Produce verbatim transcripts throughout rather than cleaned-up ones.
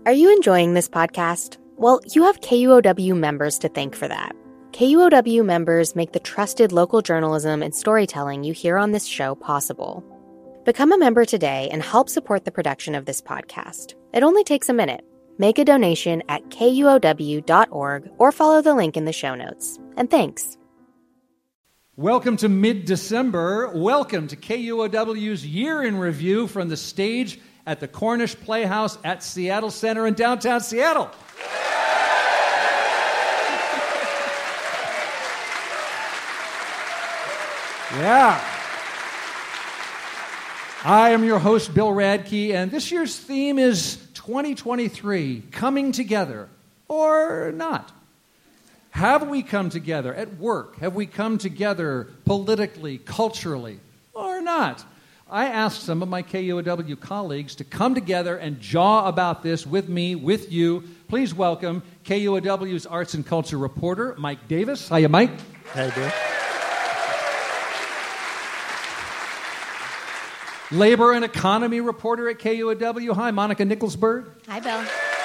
Are you enjoying this podcast? Well, you have K U O W members to thank for that. K U O W members make the trusted local journalism and storytelling you hear on this show possible. Become a member today and help support the production of this podcast. It only takes a minute. Make a donation at K U O W dot org or follow the link in the show notes. And thanks. Welcome to mid-December. Welcome to K U O W's Year in Review from the stage at the Cornish Playhouse at Seattle Center in downtown Seattle. Yeah. I am your host, Bill Radke, and this year's theme is twenty twenty-three, coming together, or not. Have we come together at work? Have we come together politically, culturally, or not? I asked some of my K U O W colleagues to come together and jaw about this with me, with you. Please welcome K U O W's arts and culture reporter, Mike Davis. Hiya, Mike. Hey, Bill. Labor and economy reporter at K U O W. Hi, Monica Nicholsberg. Hi, Bill.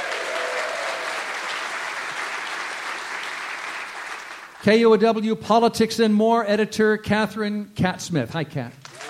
K U O W Politics and More editor, Catherine Cat Smith. Hi, Cat.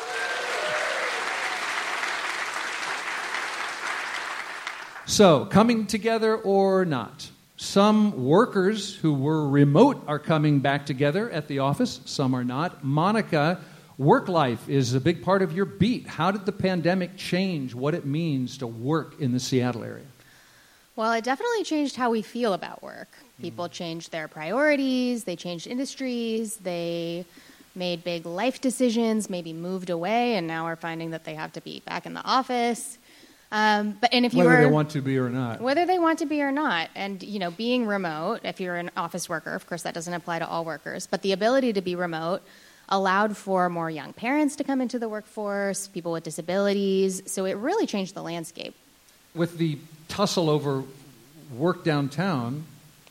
So, coming together or not? Some workers who were remote are coming back together at the office. Some are not. Monica, work life is a big part of your beat. How did the pandemic change what it means to work in the Seattle area? Well, it definitely changed how we feel about work. People changed their priorities, they changed industries, they made big life decisions, maybe moved away, and now are finding that they have to be back in the office. Um, but and if you whether were, they want to be or not. Whether they want to be or not. And, you know, being remote, if you're an office worker, of course that doesn't apply to all workers, but the ability to be remote allowed for more young parents to come into the workforce, people with disabilities, so it really changed the landscape. With the tussle over work downtown,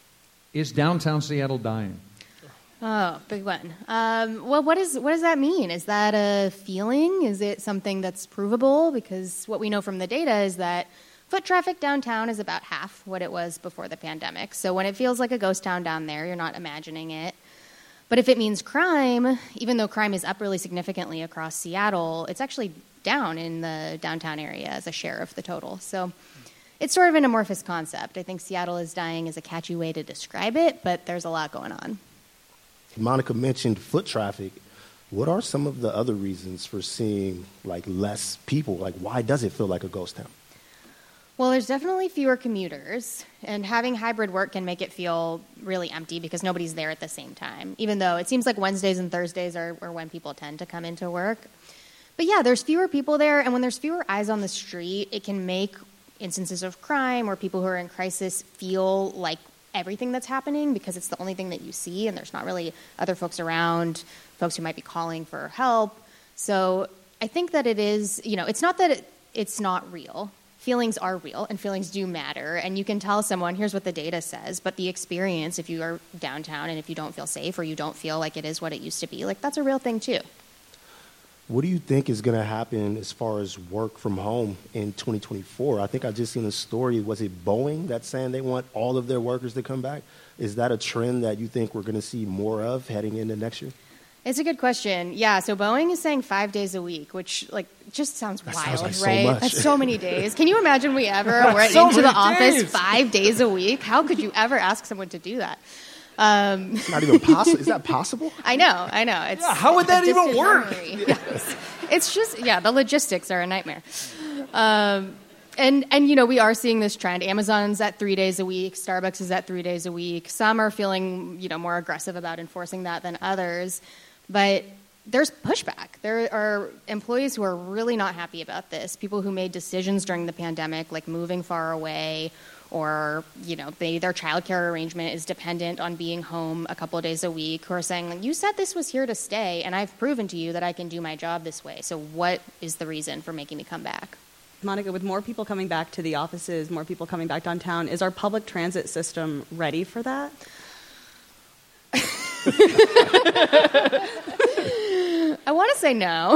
is downtown Seattle dying? Oh, big one. Um, well, what is what does that mean? Is that a feeling? Is it something that's provable? Because what we know from the data is that foot traffic downtown is about half what it was before the pandemic. So when it feels like a ghost town down there, you're not imagining it. But if it means crime, even though crime is up really significantly across Seattle, it's actually down in the downtown area as a share of the total. So it's sort of an amorphous concept. I think Seattle is dying is a catchy way to describe it, but there's a lot going on. Monica mentioned foot traffic. What are some of the other reasons for seeing like less people? Like, why does it feel like a ghost town? Well, there's definitely fewer commuters, and having hybrid work can make it feel really empty because nobody's there at the same time, even though it seems like Wednesdays and Thursdays are, are when people tend to come into work. But yeah, there's fewer people there, and when there's fewer eyes on the street, it can make instances of crime or people who are in crisis feel like everything that's happening because it's the only thing that you see, and there's not really other folks around, folks who might be calling for help. So I think that it is, you know, it's not that it, it's not real. Feelings are real, and feelings do matter, and you can tell someone, here's what the data says, but the experience, if you are downtown and if you don't feel safe or you don't feel like it is what it used to be, like that's a real thing too. What do you think is going to happen as far as work from home in twenty twenty-four? I think I just seen a story. Was it Boeing that's saying they want all of their workers to come back? Is that a trend that you think we're going to see more of heading into next year? It's a good question. Yeah, so Boeing is saying five days a week, which like just sounds that wild, sounds like right? So much. That's so many days. Can you imagine we ever went so into the office days. five days a week? How could you ever ask someone to do that? Um, It's not even possible. Is that possible? I know, I know. It's Yeah, how would that a even distant work? memory. Yes. It's just, yeah, the logistics are a nightmare. Um, and, and, you know, we are seeing this trend. Amazon's at three days a week. Starbucks is at three days a week. Some are feeling, you know, more aggressive about enforcing that than others. But there's pushback. There are employees who are really not happy about this. People who made decisions during the pandemic, like moving far away, or, you know, they, their childcare arrangement is dependent on being home a couple of days a week, who are saying, like, you said this was here to stay, and I've proven to you that I can do my job this way. So what is the reason for making me come back? Monica, with more people coming back to the offices, more people coming back downtown, is our public transit system ready for that? I want to say no.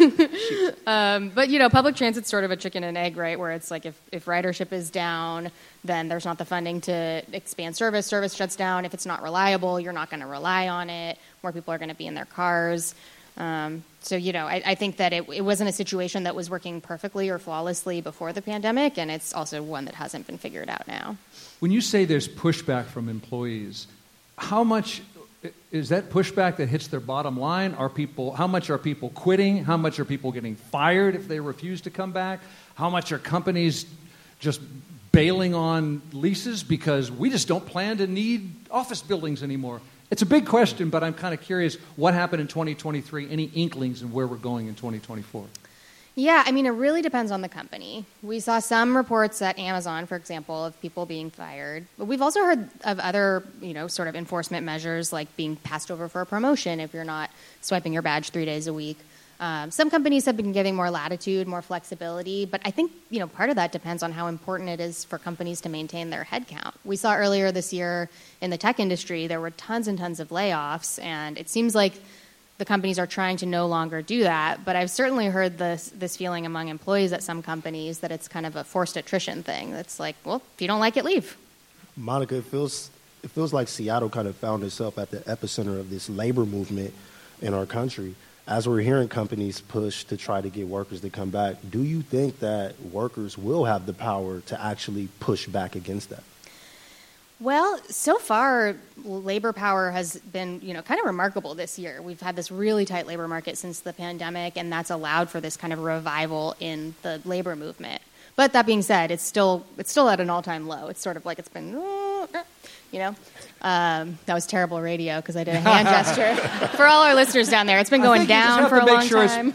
um, but, you know, public transit's sort of a chicken and egg, right, where it's like if, if ridership is down, then there's not the funding to expand service. Service shuts down. If it's not reliable, you're not going to rely on it. More people are going to be in their cars. Um, so, you know, I, I think that it, it wasn't a situation that was working perfectly or flawlessly before the pandemic, and it's also one that hasn't been figured out now. When you say there's pushback from employees, how much is that pushback that hits their bottom line? Are people, how much are people quitting? How much are people getting fired if they refuse to come back? How much are companies just bailing on leases because we just don't plan to need office buildings anymore? It's a big question, but I'm kind of curious what happened in twenty twenty-three, any inklings in where we're going in twenty twenty-four? Yeah, I mean, it really depends on the company. We saw some reports at Amazon, for example, of people being fired. But we've also heard of other, you know, sort of enforcement measures like being passed over for a promotion if you're not swiping your badge three days a week. Um, some companies have been giving more latitude, more flexibility, but I think, you know, part of that depends on how important it is for companies to maintain their headcount. We saw earlier this year in the tech industry, there were tons and tons of layoffs, and it seems like the companies are trying to no longer do that, but I've certainly heard this this feeling among employees at some companies that it's kind of a forced attrition thing. That's like, well, if you don't like it, leave. Monica, it feels it feels like Seattle kind of found itself at the epicenter of this labor movement in our country. As we're hearing companies push to try to get workers to come back, do you think that workers will have the power to actually push back against that? Well, so far, labor power has been, you know, kind of remarkable this year. We've had this really tight labor market since the pandemic, and that's allowed for this kind of revival in the labor movement. But that being said, it's still it's still at an all-time low. It's sort of like it's been, you know. Um, that was terrible radio because I did a hand gesture. For all our listeners down there, it's been going down for a long sure time.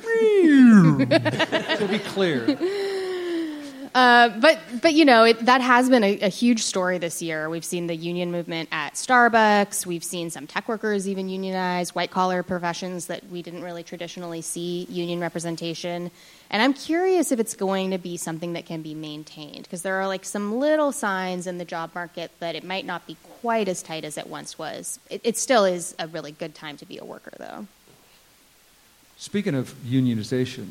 To be clear. Uh, but, but you know, it, that has been a, a huge story this year. We've seen the union movement at Starbucks. We've seen some tech workers even unionize, white-collar professions that we didn't really traditionally see union representation. And I'm curious if it's going to be something that can be maintained, because there are like some little signs in the job market that it might not be quite as tight as it once was. It, it still is a really good time to be a worker, though. Speaking of unionization,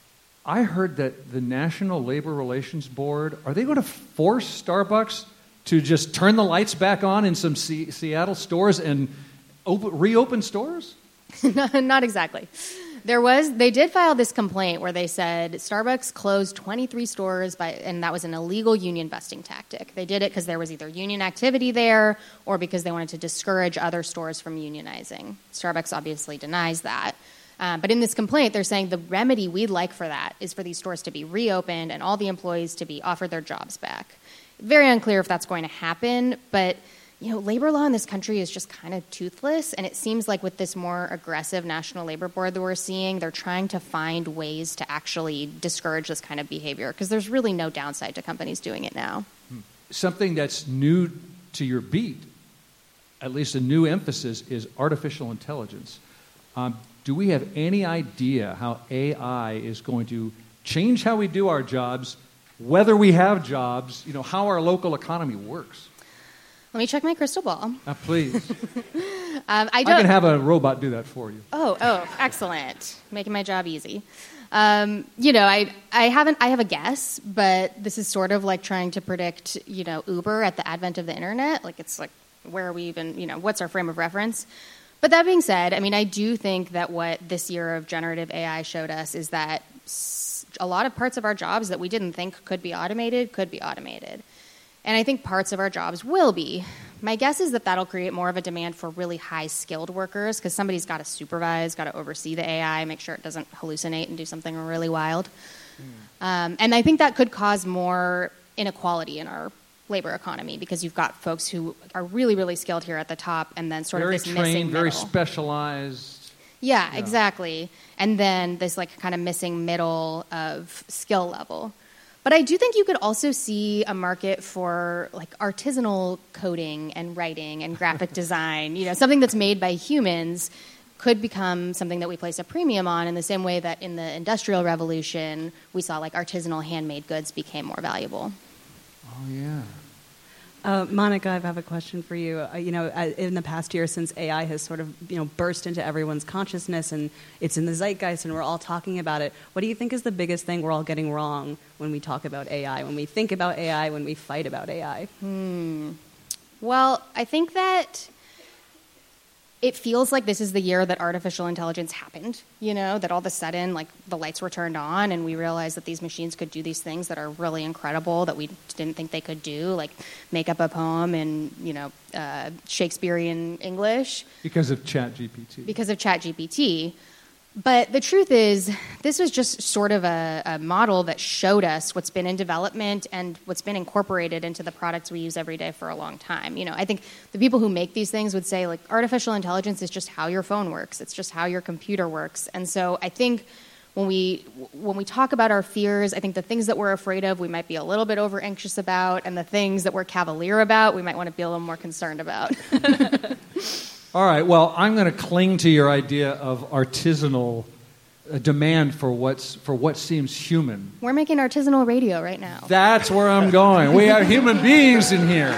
I heard that the National Labor Relations Board, are they going to force Starbucks to just turn the lights back on in some C- Seattle stores and open, reopen stores? Not exactly. There was, they did file this complaint where they said Starbucks closed twenty-three stores by, and that was an illegal union busting tactic. They did it because there was either union activity there or because they wanted to discourage other stores from unionizing. Starbucks obviously denies that. Um, but in this complaint, they're saying the remedy we'd like for that is for these stores to be reopened and all the employees to be offered their jobs back. Very unclear if that's going to happen, but you know, labor law in this country is just kind of toothless, and it seems like with this more aggressive National Labor Board that we're seeing, they're trying to find ways to actually discourage this kind of behavior because there's really no downside to companies doing it now. Something that's new to your beat, at least a new emphasis, is artificial intelligence. Um, Do we have any idea how A I is going to change how we do our jobs, whether we have jobs, you know, how our local economy works? Let me check my crystal ball. Uh, please. um, I, I don't... can have a robot do that for you. Oh, oh, excellent. Making my job easy. Um, you know, I I haven't I have a guess, but this is sort of like trying to predict, you know, Uber at the advent of the internet. Like it's like, where are we even, you know, what's our frame of reference? But that being said, I mean, I do think that what this year of generative A I showed us is that a lot of parts of our jobs that we didn't think could be automated could be automated. And I think parts of our jobs will be. My guess is that that'll create more of a demand for really high-skilled workers because somebody's got to supervise, got to oversee the A I, make sure it doesn't hallucinate and do something really wild. Mm. Um, and I think that could cause more inequality in our labor economy because you've got folks who are really, really skilled here at the top and then sort very of this trained, missing middle. Very specialized. Yeah, yeah, exactly. And then this like kind of missing middle of skill level. But I do think you could also see a market for like artisanal coding and writing and graphic design, you know, something that's made by humans could become something that we place a premium on in the same way that in the Industrial Revolution we saw like artisanal handmade goods became more valuable. Oh, yeah. Uh, Monica, I have a question for you. Uh, you know, uh, in the past year, since A I has sort of, you know, burst into everyone's consciousness and it's in the zeitgeist and we're all talking about it, what do you think is the biggest thing we're all getting wrong when we talk about A I, when we think about A I, when we fight about A I? Hmm. Well, I think that it feels like this is the year that artificial intelligence happened, you know, that all of a sudden, like, the lights were turned on and we realized that these machines could do these things that are really incredible that we didn't think they could do, like make up a poem in, you know, uh, Shakespearean English. Because of ChatGPT. Because of ChatGPT. But the truth is, this was just sort of a, a model that showed us what's been in development and what's been incorporated into the products we use every day for a long time. You know, I think the people who make these things would say, like, artificial intelligence is just how your phone works. It's just how your computer works. And so I think when we when we talk about our fears, I think the things that we're afraid of, we might be a little bit over anxious about, and the things that we're cavalier about, we might want to be a little more concerned about. All right, well, I'm going to cling to your idea of artisanal uh, demand for what's for what seems human. We're making artisanal radio right now. That's where I'm going. We are human beings in here.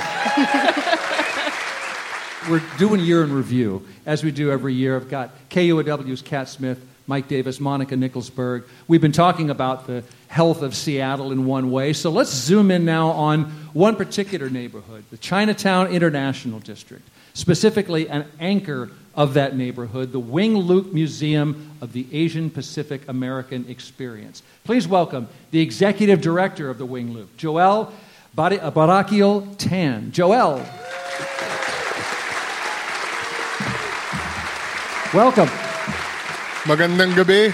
We're doing a year in review, as we do every year. I've got K U O W's Kat Smith, Mike Davis, Monica Nicholsberg. We've been talking about the health of Seattle in one way, so let's zoom in now on one particular neighborhood, the Chinatown International District. Specifically, an anchor of that neighborhood, the Wing Luke Museum of the Asian Pacific American Experience. Please welcome the executive director of the Wing Luke, Joel Barakiel Tan. Joel. Welcome. Magandang gabi.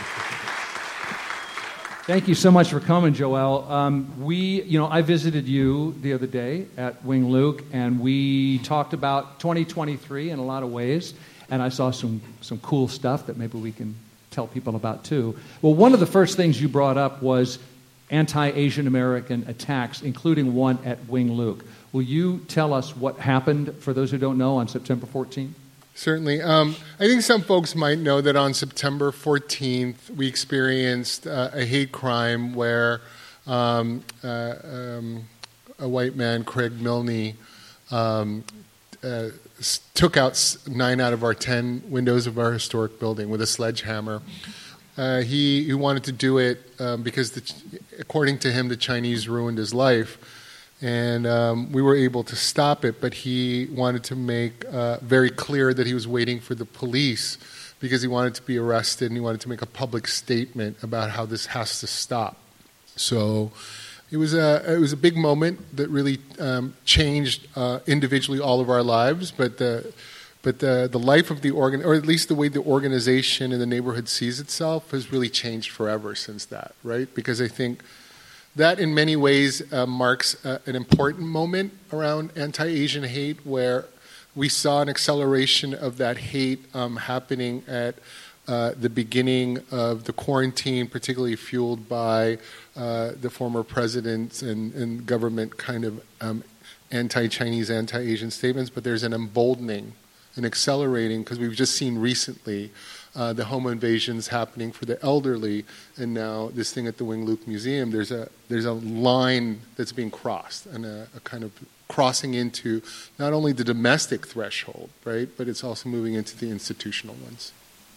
Thank you so much for coming, Joel. Um, we, you know, I visited you the other day at Wing Luke, and we talked about twenty twenty-three in a lot of ways, and I saw some, some cool stuff that maybe we can tell people about too. Well, one of the first things you brought up was anti-Asian American attacks, including one at Wing Luke. Will you tell us what happened, for those who don't know, on September fourteenth? Certainly. Um, I think some folks might know that on September fourteenth, we experienced uh, a hate crime where um, uh, um, a white man, Craig Milne, um, uh, s- took out nine out of our ten windows of our historic building with a sledgehammer. Uh, he, he wanted to do it um, because, the, according to him, the Chinese ruined his life. And um, we were able to stop it, but he wanted to make uh, very clear that he was waiting for the police because he wanted to be arrested and he wanted to make a public statement about how this has to stop. So it was a, it was a big moment that really um, changed uh, individually all of our lives, but the, but the, the life of the organ, or at least the way the organization in the neighborhood sees itself, has really changed forever since that, right? Because I think that, in many ways, uh, marks uh, an important moment around anti-Asian hate, where we saw an acceleration of that hate um, happening at uh, the beginning of the quarantine, particularly fueled by uh, the former president's and, and government kind of um, anti-Chinese, anti-Asian statements. But there's an emboldening, an accelerating, because we've just seen recently Uh, the home invasions happening for the elderly, and now this thing at the Wing Luke Museum. There's a there's a line that's being crossed, and a, a kind of crossing into not only the domestic threshold, right, but it's also moving into the institutional ones.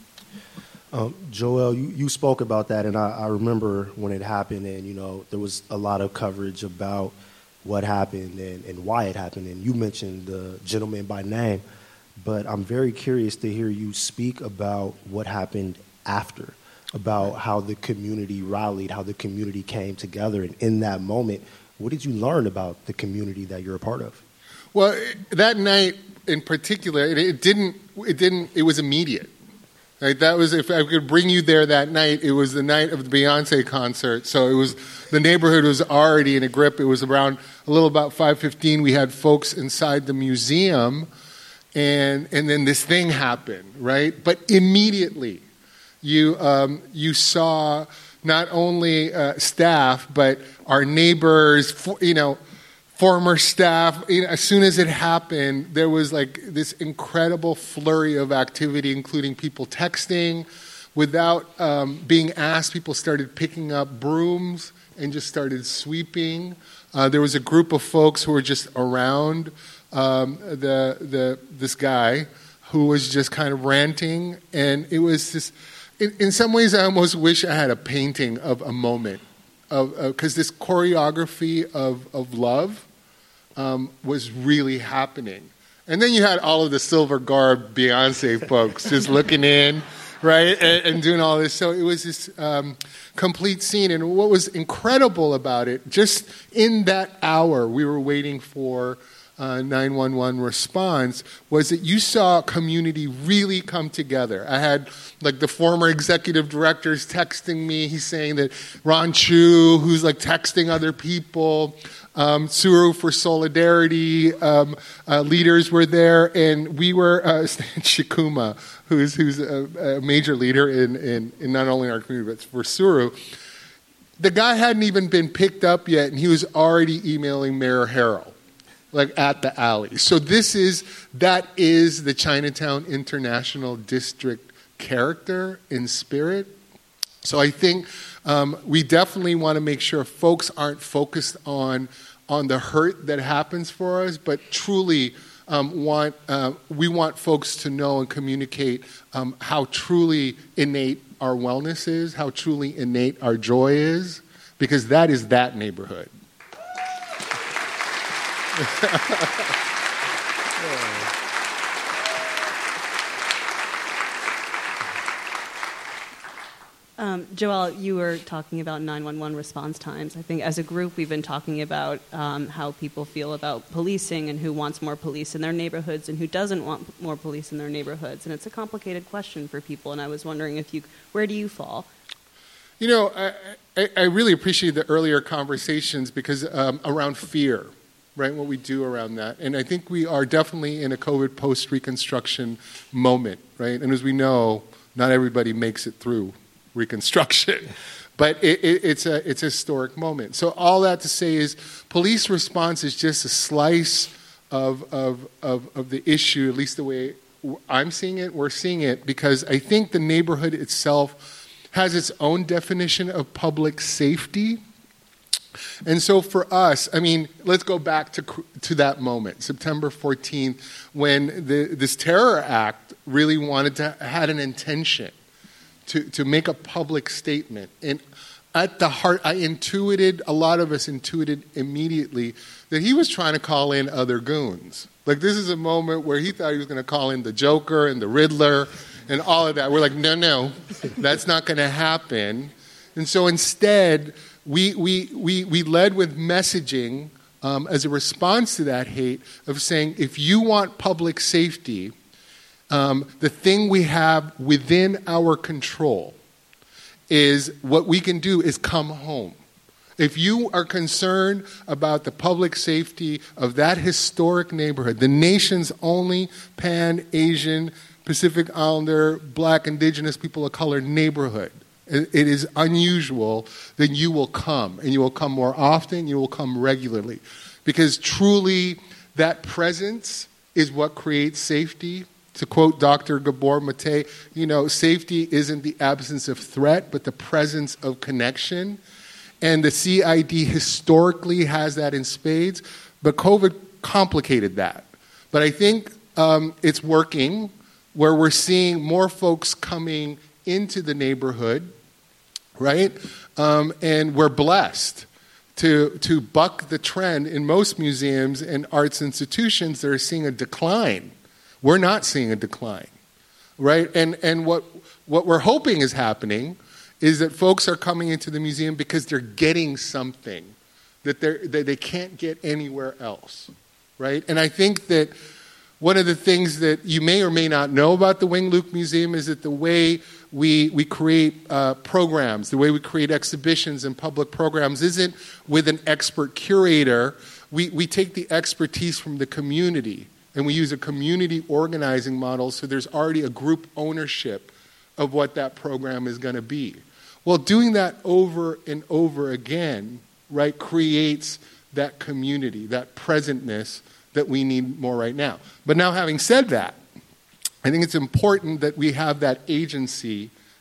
Um, Joel, you, you spoke about that, and I, I remember when it happened, and you know there was a lot of coverage about what happened and, and why it happened, and you mentioned the gentleman by name. But I'm very curious to hear you speak about what happened after, about how the community rallied, how the community came together. And in that moment, what did you learn about the community that you're a part of? Well, that night in particular, it, it didn't, it didn't, it was immediate. Right? That was, if I could bring you there that night, it was the night of the Beyonce concert. So it was, the neighborhood was already in a grip. It was around a little about five fifteen. We had folks inside the museum. And and then this thing happened, right? But immediately, you um, you saw not only uh, staff, but our neighbors, for, you know, former staff. You know, as soon as it happened, there was like this incredible flurry of activity, including people texting. Without um, being asked, people started picking up brooms and just started sweeping. Uh, there was a group of folks who were just around um, the the this guy who was just kind of ranting, and it was this. In, in some ways, I almost wish I had a painting of a moment, of because this choreography of of love um, was really happening. And then you had all of the silver garb Beyonce folks just looking in, right, and, and doing all this. So it was this um, complete scene. And what was incredible about it, just in that hour we were waiting for uh, nine one one response, was that you saw a community really come together. I had like the former executive directors texting me. He's saying that Ron Chu, who's like texting other people, Um, Tsuru for Solidarity um, uh, leaders were there, and we were uh, Stan Shikuma, who's who's a, a major leader in, in, in not only our community but for Tsuru. The guy hadn't even been picked up yet, and he was already emailing Mayor Harrell, like at the alley. So this is that is the Chinatown International District character and spirit. So I think um, we definitely want to make sure folks aren't focused on on the hurt that happens for us, but truly um, want uh, we want folks to know and communicate um, how truly innate our wellness is, how truly innate our joy is, because that is that neighborhood. Um, Joelle, you were talking about nine one one response times. I think as a group we've been talking about um, how people feel about policing and who wants more police in their neighborhoods and who doesn't want more police in their neighborhoods. And it's a complicated question for people, and I was wondering if you, where do you fall? You know, I, I, I really appreciate the earlier conversations because um, around fear, right, what we do around that. And I think we are definitely in a COVID post-reconstruction moment, right? And as we know, not everybody makes it through Reconstruction, but it, it, it's a it's a historic moment. So all that to say is, police response is just a slice of of of, of the issue, at least the way I'm seeing it. We're seeing it because I think the neighborhood itself has its own definition of public safety. And so for us, I mean, let's go back to to that moment, September fourteenth, when the, this terror act really wanted to had an intention to, to make a public statement. And at the heart, I intuited, a lot of us intuited immediately that he was trying to call in other goons. Like, this is a moment where he thought he was going to call in the Joker and the Riddler and all of that. We're like, no, no, that's not going to happen. And so instead, we we we we led with messaging um, as a response to that hate of saying, if you want public safety, um, the thing we have within our control is what we can do is come home. If you are concerned about the public safety of that historic neighborhood, the nation's only Pan-Asian, Pacific Islander, Black, Indigenous, people of color neighborhood, it is unusual, then you will come. And you will come more often, you will come regularly. Because truly, that presence is what creates safety. To quote Doctor Gabor Mate, you know, safety isn't the absence of threat, but the presence of connection. And the C I D historically has that in spades, but COVID complicated that. But I think um, it's working, where we're seeing more folks coming into the neighborhood, right? Um, and we're blessed to to buck the trend in most museums and arts institutions that are seeing a decline. We're not seeing a decline, right? And and what what we're hoping is happening is that folks are coming into the museum because they're getting something that they that they can't get anywhere else, right? And I think that one of the things that you may or may not know about the Wing Luke Museum is that the way we we create uh, programs, the way we create exhibitions and public programs isn't with an expert curator. We we take the expertise from the community, and we use a community organizing model, so there's already a group ownership of what that program is going to be. Well, doing that over and over again, right, creates that community, that presentness that we need more right now. But now, having said that, I think it's important that we have that agency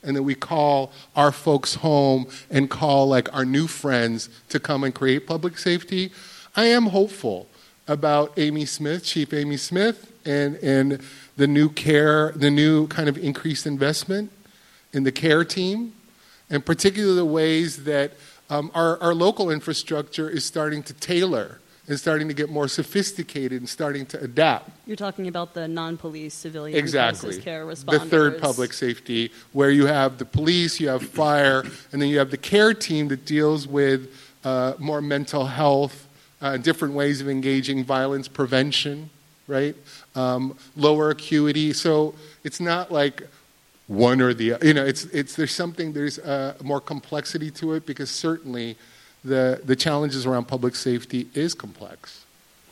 and that we call our folks home and call like our new friends to come and create public safety, I am hopeful about Amy Smith, Chief Amy Smith, and, and the new care, the new kind of increased investment in the care team, and particularly the ways that um, our, our local infrastructure is starting to tailor and starting to get more sophisticated and starting to adapt. You're talking about the non-police civilian exactly. crisis care responders. The third public safety, where you have the police, you have fire, and then you have the care team that deals with uh, more mental health, uh, different ways of engaging violence prevention, right? Um, lower acuity. So it's not like one or the other. You know, it's it's there's something there's uh, more complexity to it, because certainly the the challenges around public safety is complex.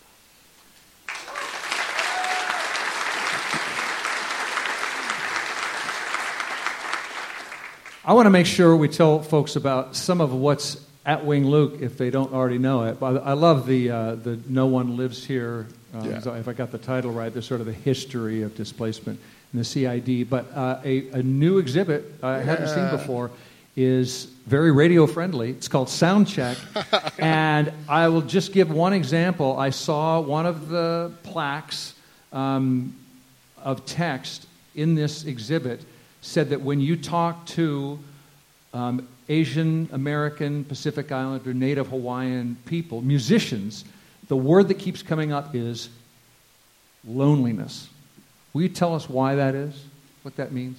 I want to make sure we tell folks about some of what's at Wing Luke if they don't already know it. But I love the uh, the No One Lives Here. Um, Yeah. so if I got the title right, there's sort of the history of displacement in the C I D. But uh, a, a new exhibit I Yeah. hadn't seen before is very radio friendly. It's called Soundcheck. And I will just give one example. I saw one of the plaques um, of text in this exhibit said that when you talk to um, Asian American, Pacific Islander, Native Hawaiian people, musicians, the word that keeps coming up is loneliness. Will you tell us why that is, what that means?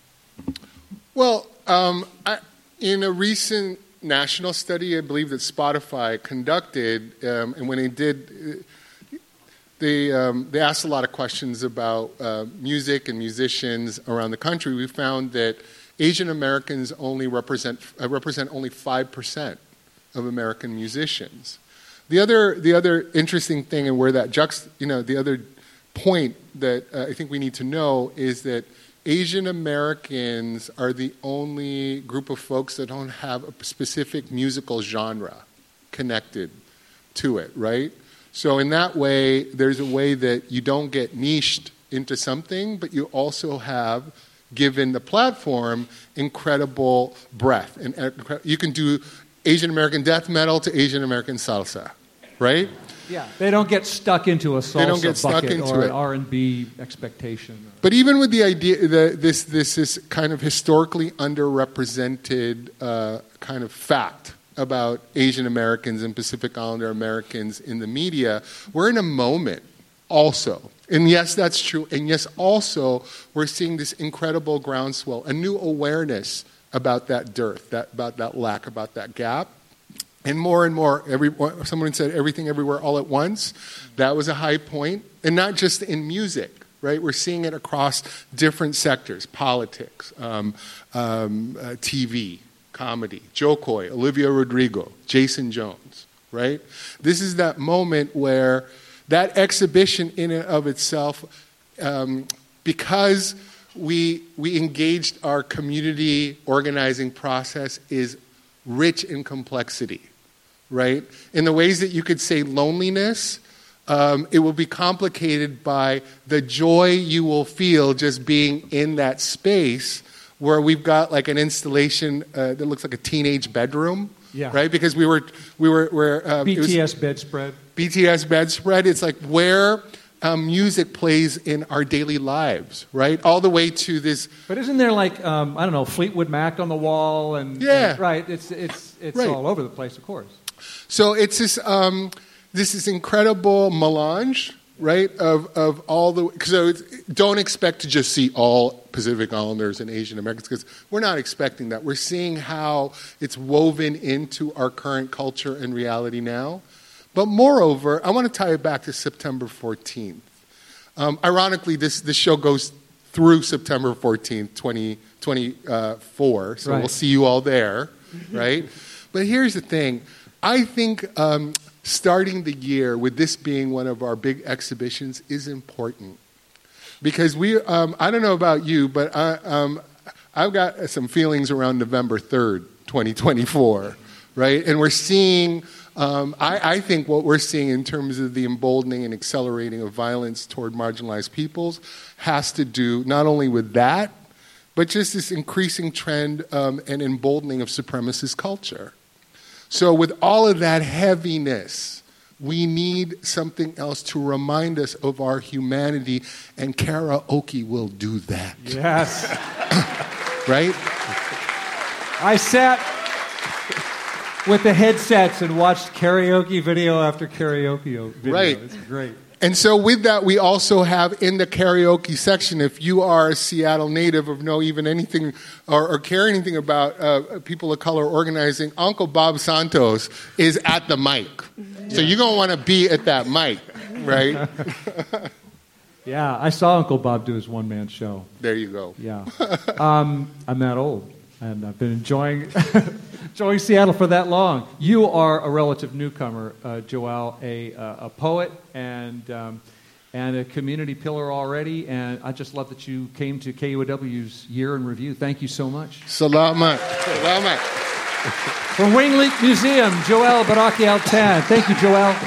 Well, um, I, in a recent national study, I believe that Spotify conducted, um, and when they did, they um, they asked a lot of questions about uh, music and musicians around the country. We found that Asian Americans only represent uh, represent only five percent of American musicians. The other the other interesting thing, and where that juxt, you know, the other point that uh, I think we need to know is that Asian Americans are the only group of folks that don't have a specific musical genre connected to it, right? So in that way, there's a way that you don't get niched into something, but you also have, given the platform, incredible breadth. And uh, you can do Asian American death metal to Asian American salsa, right? Yeah, they don't get stuck into a salsa They don't get stuck bucket into or it. an R and B expectation. But even with the idea, the, this this is kind of historically underrepresented uh, kind of fact about Asian Americans and Pacific Islander Americans in the media, we're in a moment also. And yes, that's true. And yes, also, we're seeing this incredible groundswell, a new awareness about that dearth, that, about that lack, about that gap. And more and more, every, someone said everything everywhere all at once. That was a high point. And not just in music, right? We're seeing it across different sectors, politics, um, um, uh, T V, comedy, Joe Coy, Olivia Rodrigo, Jason Jones, right? This is that moment where that exhibition in and of itself, um, because we, we engaged our community organizing process, is rich in complexity. Right? In the ways that you could say loneliness, um, it will be complicated by the joy you will feel just being in that space where we've got like an installation uh, that looks like a teenage bedroom. Yeah. Right? Because we were we were where uh, B T S bedspread. B T S bedspread. It's like where um, music plays in our daily lives, right? All the way to this. But isn't there like um, I don't know, Fleetwood Mac on the wall and Yeah. and- right? It's it's it's Right. all over the place, of course. So it's this um, this is incredible melange, right? Of of all the so it's, don't expect to just see all Pacific Islanders and Asian Americans, because we're not expecting that. We're seeing how it's woven into our current culture and reality now. But moreover, I want to tie it back to September fourteenth. Um, ironically, this this show goes through September fourteenth, twenty twenty-four. So Right. we'll see you all there, right? But here's the thing. I think um, starting the year with this being one of our big exhibitions is important. Because we, um, I don't know about you, but I, um, I've got some feelings around November third, twenty twenty-four, right? And we're seeing, um, I, I think what we're seeing in terms of the emboldening and accelerating of violence toward marginalized peoples has to do not only with that, but just this increasing trend um, and emboldening of supremacist culture. So with all of that heaviness, we need something else to remind us of our humanity, and karaoke will do that. Yes. Right? I sat with the headsets and watched karaoke video after karaoke video. Right. It's great. And so with that, we also have in the karaoke section, if you are a Seattle native or know even anything or, or care anything about uh, people of color organizing, Uncle Bob Santos is at the mic. So you're going to want to be at that mic, right? Yeah, I saw Uncle Bob do his one-man show. There you go. Yeah. Um, I'm that old, and I've been enjoying enjoying Seattle for that long. You are a relative newcomer, uh, Joelle, a, uh, a poet and um, and a community pillar already, and I just love that you came to K U O W's Year in Review. Thank you so much. Salamat. Salamat. From Wing Leak Museum, Joelle Baraki Altan. Thank you, Joelle.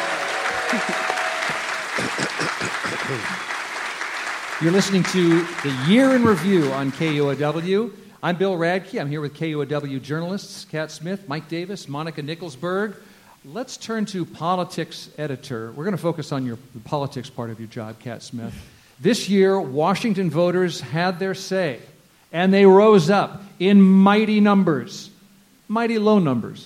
You're listening to the Year in Review on K U O W. I'm Bill Radke. I'm here with K U O W journalists Kat Smith, Mike Davis, Monica Nicholsberg. Let's turn to politics editor. We're going to focus on your the politics part of your job, Kat Smith. This year, Washington voters had their say, and they rose up in mighty numbers. Mighty low numbers.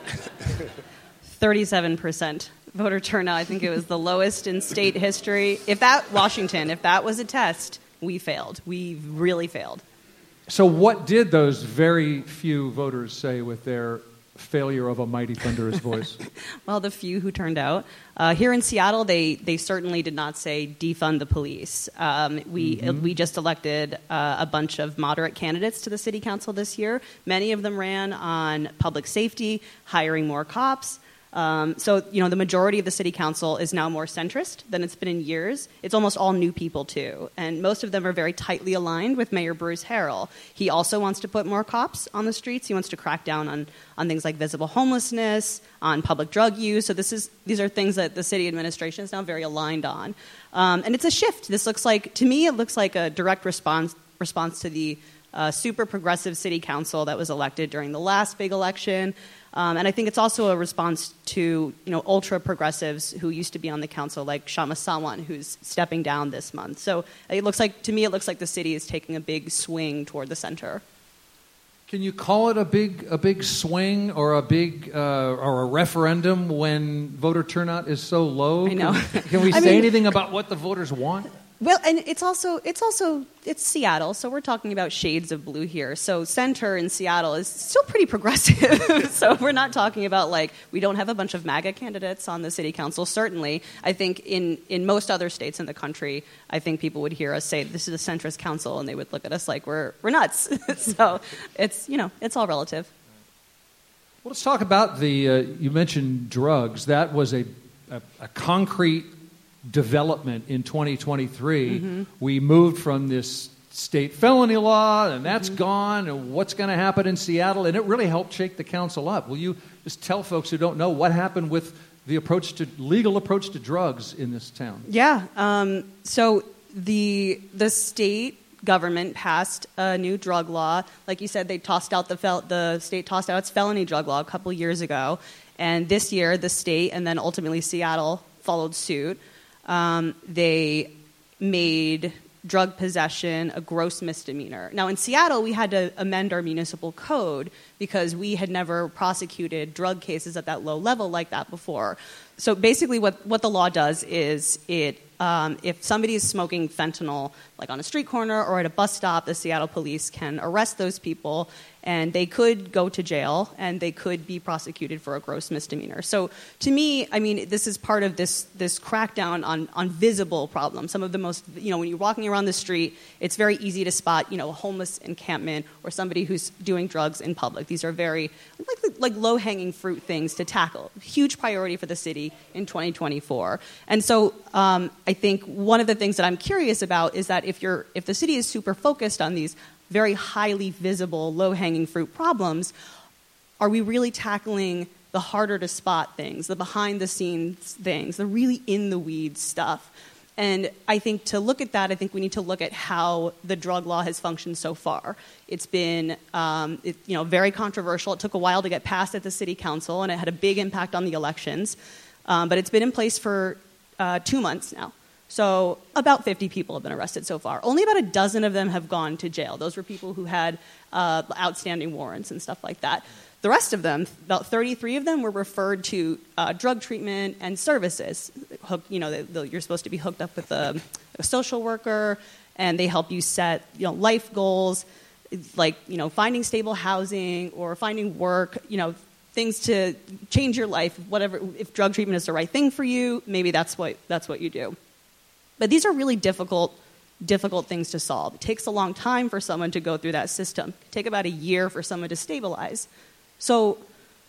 thirty-seven percent voter turnout. I think it was the lowest in state history. If that, Washington, if that was a test, we failed. We really failed. So what did those very few voters say with their failure of a mighty thunderous voice? Well, the few who turned out. Uh, here in Seattle, they, they certainly did not say defund the police. Um, we mm-hmm. we just elected uh, a bunch of moderate candidates to the city council this year. Many of them ran on public safety, hiring more cops. Um, so, you know, the majority of the city council is now more centrist than it's been in years. It's almost all new people, too. And most of them are very tightly aligned with Mayor Bruce Harrell. He also wants to put more cops on the streets. He wants to crack down on, on things like visible homelessness, on public drug use. So this is these are things that the city administration is now very aligned on. Um, and it's a shift. This looks like, to me, it looks like a direct response response to the uh, super progressive city council that was elected during the last big election. Um, and I think it's also a response to, you know, ultra progressives who used to be on the council, like Kshama Sawant, who's stepping down this month. So it looks like, to me, it looks like the city is taking a big swing toward the center. Can you call it a big a big swing or a big uh, or a referendum when voter turnout is so low? I know. Can, can we I say mean, anything about what the voters want? Well, and it's also it's also it's Seattle, so we're talking about shades of blue here. So center in Seattle is still pretty progressive. So we're not talking about, like, we don't have a bunch of MAGA candidates on the city council. Certainly, I think in in most other states in the country, I think people would hear us say this is a centrist council, and they would look at us like we're we're nuts. So it's you know it's all relative. Well, let's talk about the. Uh, you mentioned drugs. That was a a, a concrete development in twenty twenty-three. Mm-hmm. We moved from this state felony law, and that's mm-hmm. gone, and what's going to happen in Seattle, and it really helped shake the council up. Will you just tell folks who don't know what happened with the approach to legal approach to drugs in this town? Yeah. Um, so the the state government passed a new drug law. Like you said, they tossed out the fel- the state tossed out its felony drug law a couple years ago, and this year the state and then ultimately Seattle followed suit. Um, they made drug possession a gross misdemeanor. Now, in Seattle, we had to amend our municipal code because we had never prosecuted drug cases at that low level like that before. So basically what, what the law does is it um, if somebody is smoking fentanyl, like on a street corner or at a bus stop, the Seattle police can arrest those people, and they could go to jail, and they could be prosecuted for a gross misdemeanor. So to me, I mean, this is part of this this crackdown on, on visible problems. Some of the most, you know, when you're walking around the street, it's very easy to spot, you know, a homeless encampment or somebody who's doing drugs in public. These are very, like, like low-hanging fruit things to tackle. Huge priority for the city in twenty twenty-four. And so um, I think one of the things that I'm curious about is that if you're if the city is super focused on these very highly visible, low-hanging fruit problems, are we really tackling the harder to spot things, the behind-the-scenes things, the really in-the-weeds stuff? And I think to look at that, I think we need to look at how the drug law has functioned so far. It's been, um, it, you know, very controversial. It took a while to get passed at the city council, and it had a big impact on the elections. Um, but it's been in place for uh, two months now. So about fifty people have been arrested so far. Only about a dozen of them have gone to jail. Those were people who had uh, outstanding warrants and stuff like that. The rest of them, about thirty-three of them, were referred to uh, drug treatment and services. Hook, you know, they, they, you're supposed to be hooked up with a, a social worker, and they help you set, you know, life goals, like, you know, finding stable housing or finding work, you know, things to change your life. Whatever, if drug treatment is the right thing for you, maybe that's what that's what you do. But these are really difficult. difficult things to solve. It takes a long time for someone to go through that system. It take about a year for someone to stabilize. So,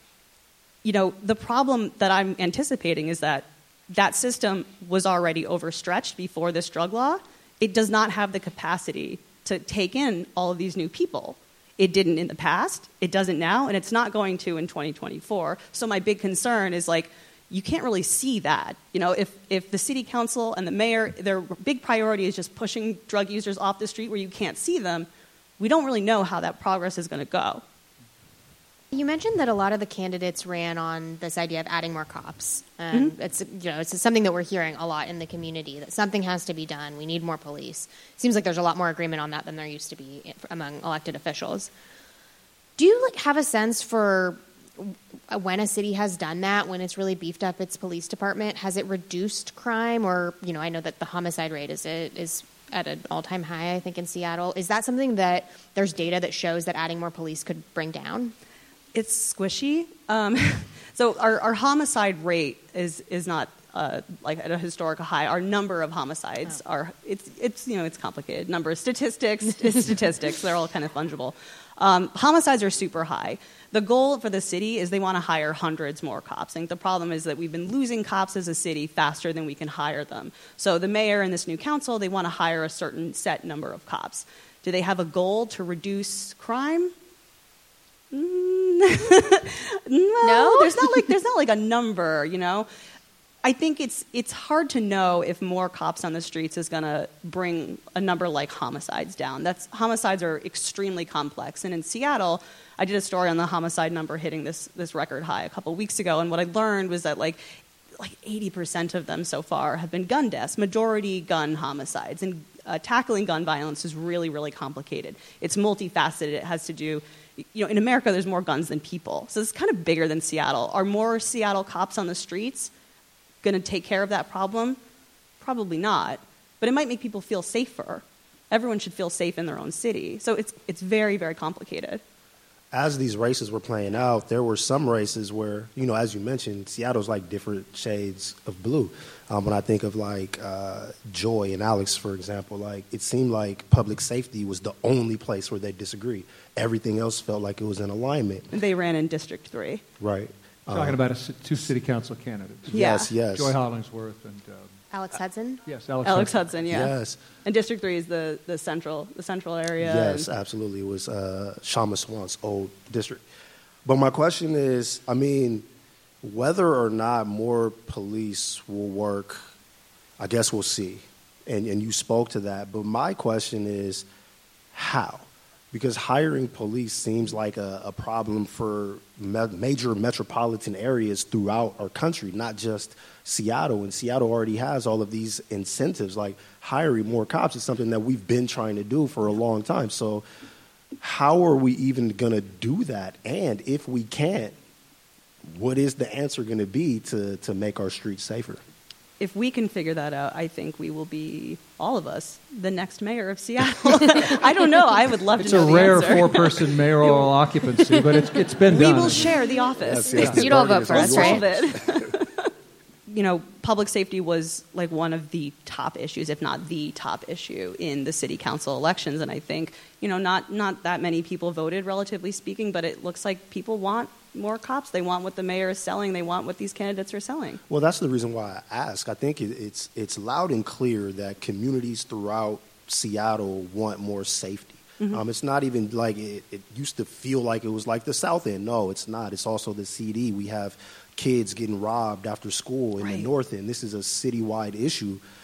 you know, the problem that I'm anticipating is that that system was already overstretched before this drug law. It does not have the capacity to take in all of these new people. It didn't in the past, it doesn't now, and it's not going to in twenty twenty-four. So my big concern is, like, you can't really see that. You know, if, if the city council and the mayor, their big priority is just pushing drug users off the street where you can't see them, we don't really know how that progress is going to go. You mentioned that a lot of the candidates ran on this idea of adding more cops. Um, Mm-hmm. It's, you know, it's something that we're hearing a lot in the community, that something has to be done. We need more police. Seems like there's a lot more agreement on that than there used to be among elected officials. Do you like have a sense for when a city has done that, when it's really beefed up its police department? Has it reduced crime? Or, you know, I know that the homicide rate is is at an all-time high, I think, in Seattle. Is that something that there's data that shows that adding more police could bring down? It's squishy. Um, so our, our homicide rate is is not uh, like at a historical high. Our number of homicides oh. are it's it's you know it's complicated. Number of statistics, statistics. They're all kind of fungible. Um, homicides are super high. The goal for the city is they want to hire hundreds more cops. I think the problem is that we've been losing cops as a city faster than we can hire them. So the mayor and this new council, they want to hire a certain set number of cops. Do they have a goal to reduce crime? Mm. no, no? there's not like there's not like a number, you know. I think it's it's hard to know if more cops on the streets is going to bring a number like homicides down. That's homicides are extremely complex, and in Seattle, I did a story on the homicide number hitting this this record high a couple weeks ago, and what I learned was that like like eighty percent of them so far have been gun deaths, majority gun homicides, and uh, tackling gun violence is really really complicated. It's multifaceted. It has to do. You know, in America, there's more guns than people. So it's kind of bigger than Seattle. Are more Seattle cops on the streets going to take care of that problem? Probably not. But it might make people feel safer. Everyone should feel safe in their own city. So it's it's very, very complicated. As these races were playing out, there were some races where, you know, as you mentioned, Seattle's like different shades of blue. Um, when I think of like uh, Joy and Alex, for example, like it seemed like public safety was the only place where they disagreed. Everything else felt like it was in alignment. They ran in District three. Right. Talking um, about a, two city council candidates. Yeah. Yes, yes. Joy Hollingsworth and uh, Alex Hudson? yes, Alex, Alex Hudson. Hudson, yeah. Yes. And District three is the, the central the central area. Yes, and, absolutely. It was uh, Shama Swan's old district. But my question is, I mean, whether or not more police will work, I guess we'll see. And, and you spoke to that. But my question is, how? Because hiring police seems like a, a problem for me- major metropolitan areas throughout our country, not just Seattle. And Seattle already has all of these incentives, like hiring more cops is something that we've been trying to do for a long time. So how are we even going to do that? And if we can't, what is the answer going to be to, to make our streets safer? If we can figure that out, I think we will be, all of us, the next mayor of Seattle. I don't know. I would love it's to know a the rare answer. four-person mayoral occupancy, but it's it's been We done. will share the office. Yes, yes, You don't the vote for bargain us, is right? Love it. You know, public safety was like one of the top issues, if not the top issue, in the city council elections. And I think, you know, not not that many people voted, relatively speaking, but it looks like people want more cops. They want what the mayor is selling. They want what these candidates are selling. Well, that's the reason why I ask. I think it, it's it's loud and clear that communities throughout Seattle want more safety. Mm-hmm. Um, it's not even like it, it used to feel like it was like the South End. No, it's not. It's also the C D. We have kids getting robbed after school in right. the North End. This is a citywide issue.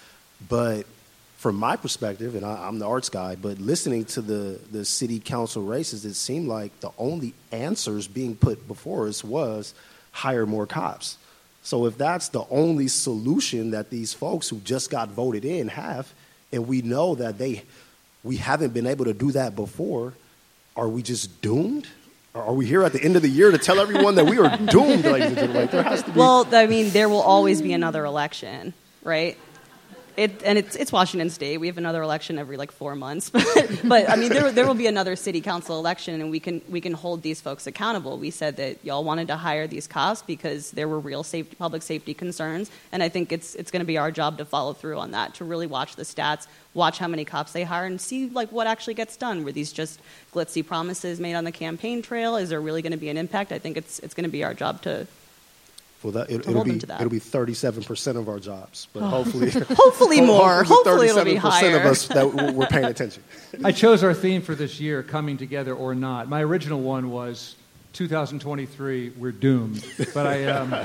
But from my perspective, and I, I'm the arts guy, but listening to the, the city council races, it seemed like the only answers being put before us was hire more cops. So if that's the only solution that these folks who just got voted in have, and we know that they we haven't been able to do that before, are we just doomed? Or are we here at the end of the year to tell everyone that we are doomed, ladies and gentlemen? Like, there has to be. Well, I mean, there will always be another election, right? It, and it's it's Washington State. We have another election every like four months, but, but I mean there there will be another city council election, and we can we can hold these folks accountable. We said that y'all wanted to hire these cops because there were real safety, public safety concerns, and I think it's it's going to be our job to follow through on that, to really watch the stats, watch how many cops they hire, and see like what actually gets done. Were these just glitzy promises made on the campaign trail? Is there really going to be an impact? I think it's it's going to be our job to. Well, that, it, it'll be it'll be thirty-seven percent of our jobs, but hopefully, hopefully more. Hopefully, it'll be higher. Of us that we're paying attention. I chose our theme for this year, coming together or not. My original one was two thousand twenty-three. We're doomed, but I um,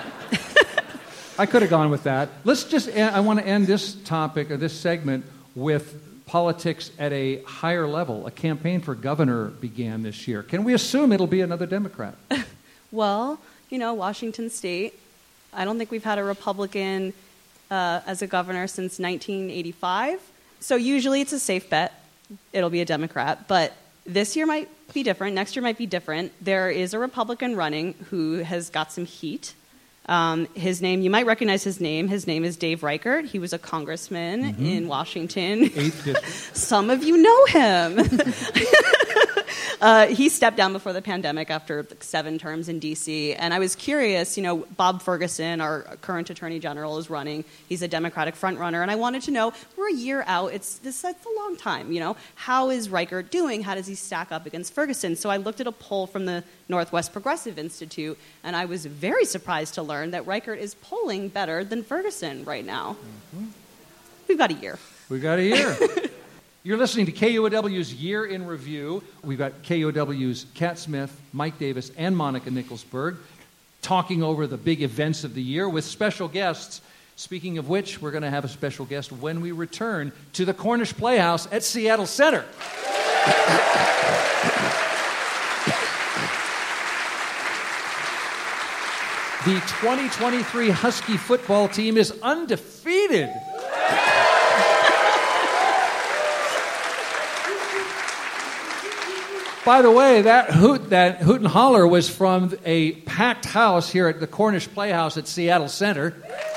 I could have gone with that. Let's just. I want to end this topic or this segment with politics at a higher level. A campaign for governor began this year. Can we assume it'll be another Democrat? Well, you know, Washington State. I don't think we've had a Republican uh, as a governor since nineteen eighty-five. So usually it's a safe bet. It'll be a Democrat. But this year might be different. Next year might be different. There is a Republican running who has got some heat. Um, his name, you might recognize his name. His name is Dave Reichert. He was a congressman mm-hmm. in Washington. Eighth district. Some of you know him. Uh, he stepped down before the pandemic after like, seven terms in D C, and I was curious, you know, Bob Ferguson, our current Attorney General, is running. He's a Democratic frontrunner, and I wanted to know, we're a year out, it's this that's a long time, you know, how is Reichert doing? How does he stack up against Ferguson? So I looked at a poll from the Northwest Progressive Institute, and I was very surprised to learn that Reichert is polling better than Ferguson right now. Mm-hmm. We've got a year. We've got a year. You're listening to K U O W's Year in Review. We've got K U O W's Kat Smith, Mike Davis, and Monica Nicholsberg talking over the big events of the year with special guests. Speaking of which, we're going to have a special guest when we return to the Cornish Playhouse at Seattle Center. The twenty twenty-three Husky football team is undefeated. By the way, that hoot, that hoot and holler was from a packed house here at the Cornish Playhouse at Seattle Center.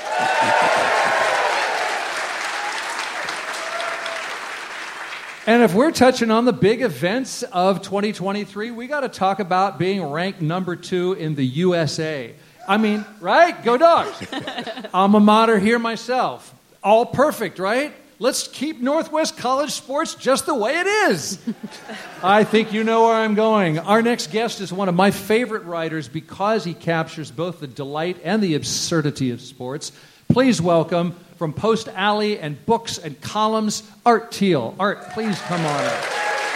And if we're touching on the big events of twenty twenty-three, we got to talk about being ranked number two in the U S A. I mean, right? Go Dogs. Alma mater here myself. All perfect, right? Let's keep Northwest College sports just the way it is. I think you know where I'm going. Our next guest is one of my favorite writers because he captures both the delight and the absurdity of sports. Please welcome, from Post Alley and books and columns, Art Thiel. Art, please come on up.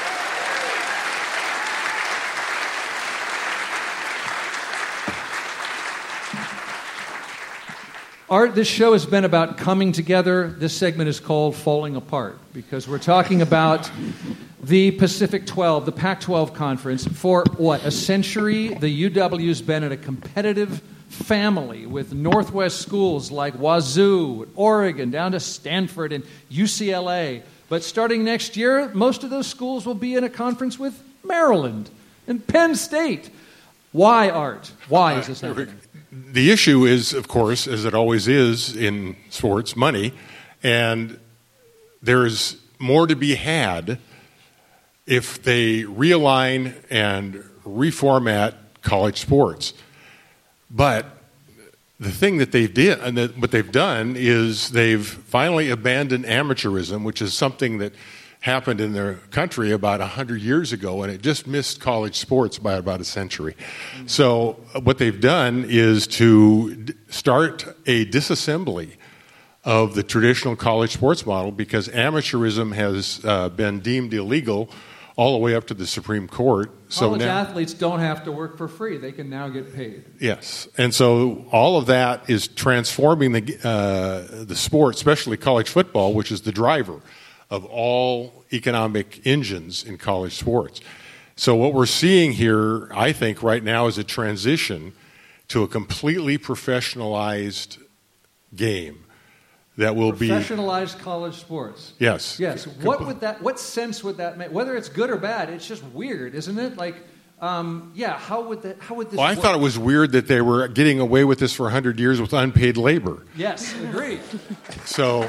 Art, this show has been about coming together. This segment is called Falling Apart because we're talking about the Pacific twelve, the Pac twelve conference. For, what, a century, the U W's been in a competitive family with Northwest schools like Wazoo, Oregon, down to Stanford and U C L A. But starting next year, most of those schools will be in a conference with Maryland and Penn State. Why, Art? Why is this happening? The issue is, of course, as it always is in sports, money. And there is more to be had if they realign and reformat college sports. But the thing that they've did, and that what they've done is they've finally abandoned amateurism, which is something that happened in their country about one hundred years ago, and it just missed college sports by about a century. Mm-hmm. So what they've done is to d- start a disassembly of the traditional college sports model because amateurism has uh, been deemed illegal all the way up to the Supreme Court. So College now, athletes don't have to work for free. They can now get paid. yes. And so all of that is transforming the, uh, the sport, especially college football, which is the driver of all economic engines in college sports. So what we're seeing here, I think, right now is a transition to a completely professionalized game that will be Professionalized college sports. yes, Yes. What would that? What sense would that make? Whether it's good or bad, it's just weird, isn't it? Like, um, yeah. How would that? How would this? Well, I work? thought it was weird that they were getting away with this for one hundred years with unpaid labor. Yes, agreed. So,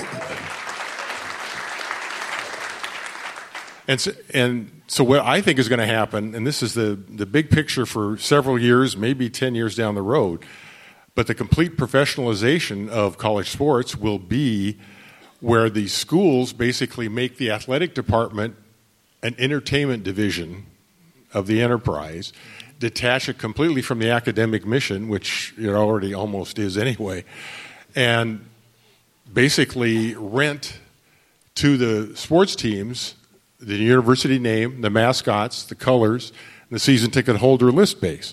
and so, and so what I think is going to happen, and this is the, the big picture for several years, maybe ten years down the road, but the complete professionalization of college sports will be where the schools basically make the athletic department an entertainment division of the enterprise, detach it completely from the academic mission, which it already almost is anyway, and basically rent to the sports teams the university name, the mascots, the colors, and the season ticket holder list base.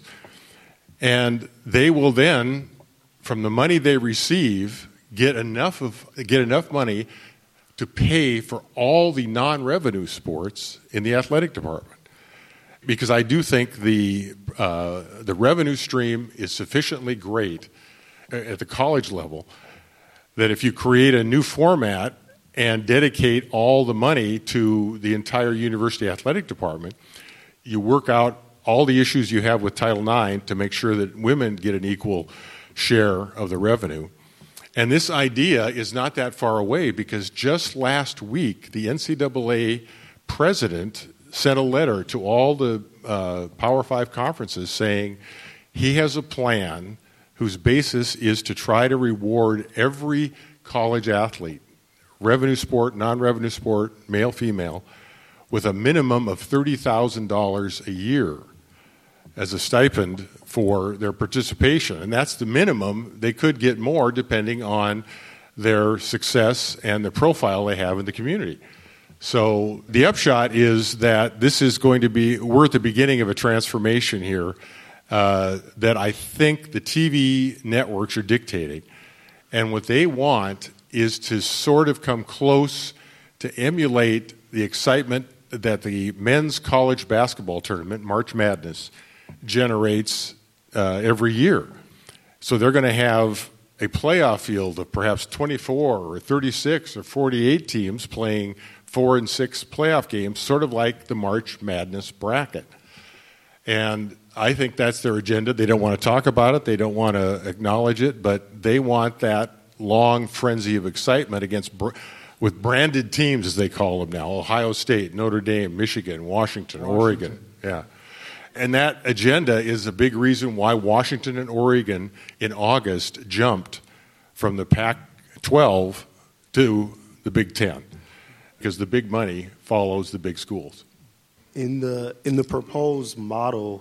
And they will then, from the money they receive, get enough of get enough money to pay for all the non-revenue sports in the athletic department. Because I do think the uh, the revenue stream is sufficiently great at the college level that if you create a new format and dedicate all the money to the entire university athletic department, you work out all the issues you have with Title nine to make sure that women get an equal share of the revenue. And this idea is not that far away because just last week, the N C double A president sent a letter to all the uh, Power Five conferences saying he has a plan whose basis is to try to reward every college athlete, revenue sport, non-revenue sport, male, female, with a minimum of thirty thousand dollars a year as a stipend for their participation. And that's the minimum. They could get more depending on their success and the profile they have in the community. So the upshot is that this is going to be, we're at the beginning of a transformation here uh, that I think the T V networks are dictating. And what they want is to sort of come close to emulate the excitement that the men's college basketball tournament, March Madness, generates uh, every year. So they're going to have a playoff field of perhaps twenty-four or thirty-six or forty-eight teams playing four and six playoff games, sort of like the March Madness bracket. And I think that's their agenda. They don't want to talk about it. They don't want to acknowledge it, but they want that long frenzy of excitement against with branded teams, as they call them now, Ohio State, Notre Dame, Michigan, Washington, Washington. Oregon. Yeah. And that agenda is a big reason why Washington and Oregon in August jumped from the Pac twelve to the Big Ten, because the big money follows the big schools. In the in the proposed model,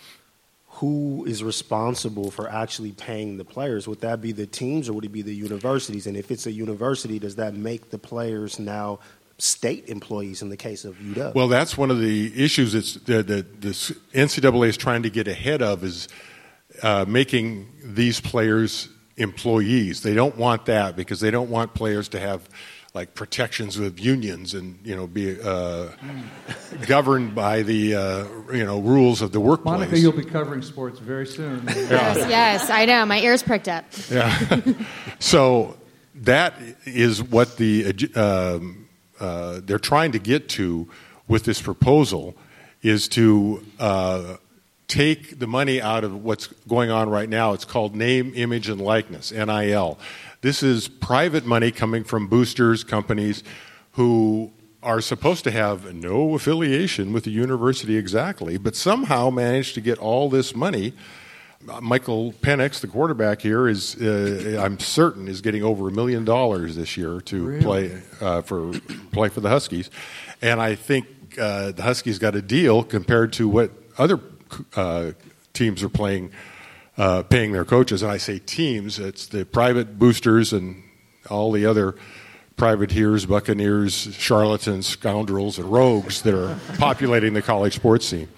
who is responsible for actually paying the players? Would that be the teams or would it be the universities? And if it's a university, does that make the players now state employees in the case of U W? Well, that's one of the issues that's, that the, the N C double A is trying to get ahead of is uh, making these players employees. They don't want that because they don't want players to have like protections with unions and, you know, be uh, governed by the, uh, you know, rules of the workplace. Monica, you'll be covering sports very soon. Yes, yes, I know. My ears pricked up. Yeah. So that is what the um, uh, they're trying to get to with this proposal is to uh, take the money out of what's going on right now. It's called name, image, and likeness, N I L. This is private money coming from boosters, companies who are supposed to have no affiliation with the university exactly, but somehow managed to get all this money. Michael Penix, the quarterback here, is uh, I'm certain is getting over a million dollars this year to really? play uh, for play for the Huskies, and I think uh, the Huskies got a deal compared to what other uh, teams are playing. Uh, paying their coaches, and I say teams, it's the private boosters and all the other privateers, buccaneers, charlatans, scoundrels, and rogues that are populating the college sports scene.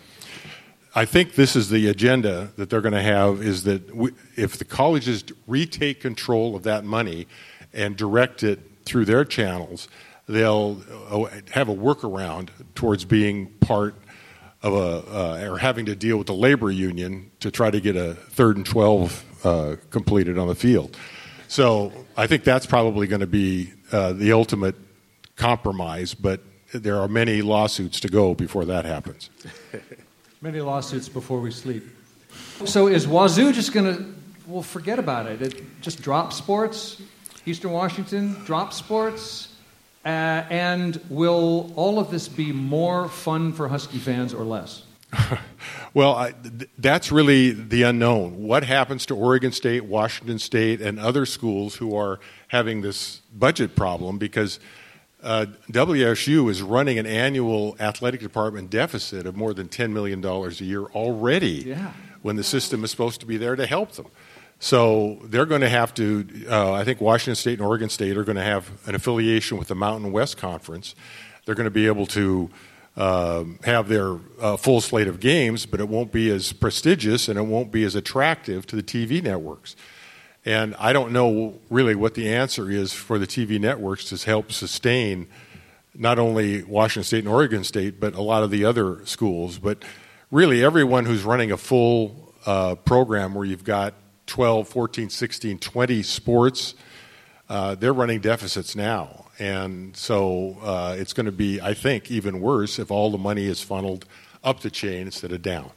I think this is the agenda that they're going to have, is that we, if the colleges retake control of that money and direct it through their channels, they'll have a workaround towards being part of a, uh, or having to deal with the labor union to try to get a third and twelve uh, completed on the field. So I think that's probably going to be uh, the ultimate compromise, but there are many lawsuits to go before that happens. Many lawsuits before we sleep. So is Wazoo just going to, well, forget about it. It just drop sports? Eastern Washington, drop sports? Uh, and will all of this be more fun for Husky fans or less? Well, I, th- that's really the unknown. What happens to Oregon State, Washington State, and other schools who are having this budget problem? Because uh, W S U is running an annual athletic department deficit of more than ten million dollars a year already, yeah. when the system is supposed to be there to help them. So they're going to have to, uh, I think Washington State and Oregon State are going to have an affiliation with the Mountain West Conference. They're going to be able to um, have their uh, full slate of games, but it won't be as prestigious and it won't be as attractive to the T V networks. And I don't know really what the answer is for the T V networks to help sustain not only Washington State and Oregon State, but a lot of the other schools. But really everyone who's running a full uh, program where you've got twelve, fourteen, sixteen, twenty sports, uh, they're running deficits now. And so uh, it's going to be, I think, even worse if all the money is funneled up the chain instead of down.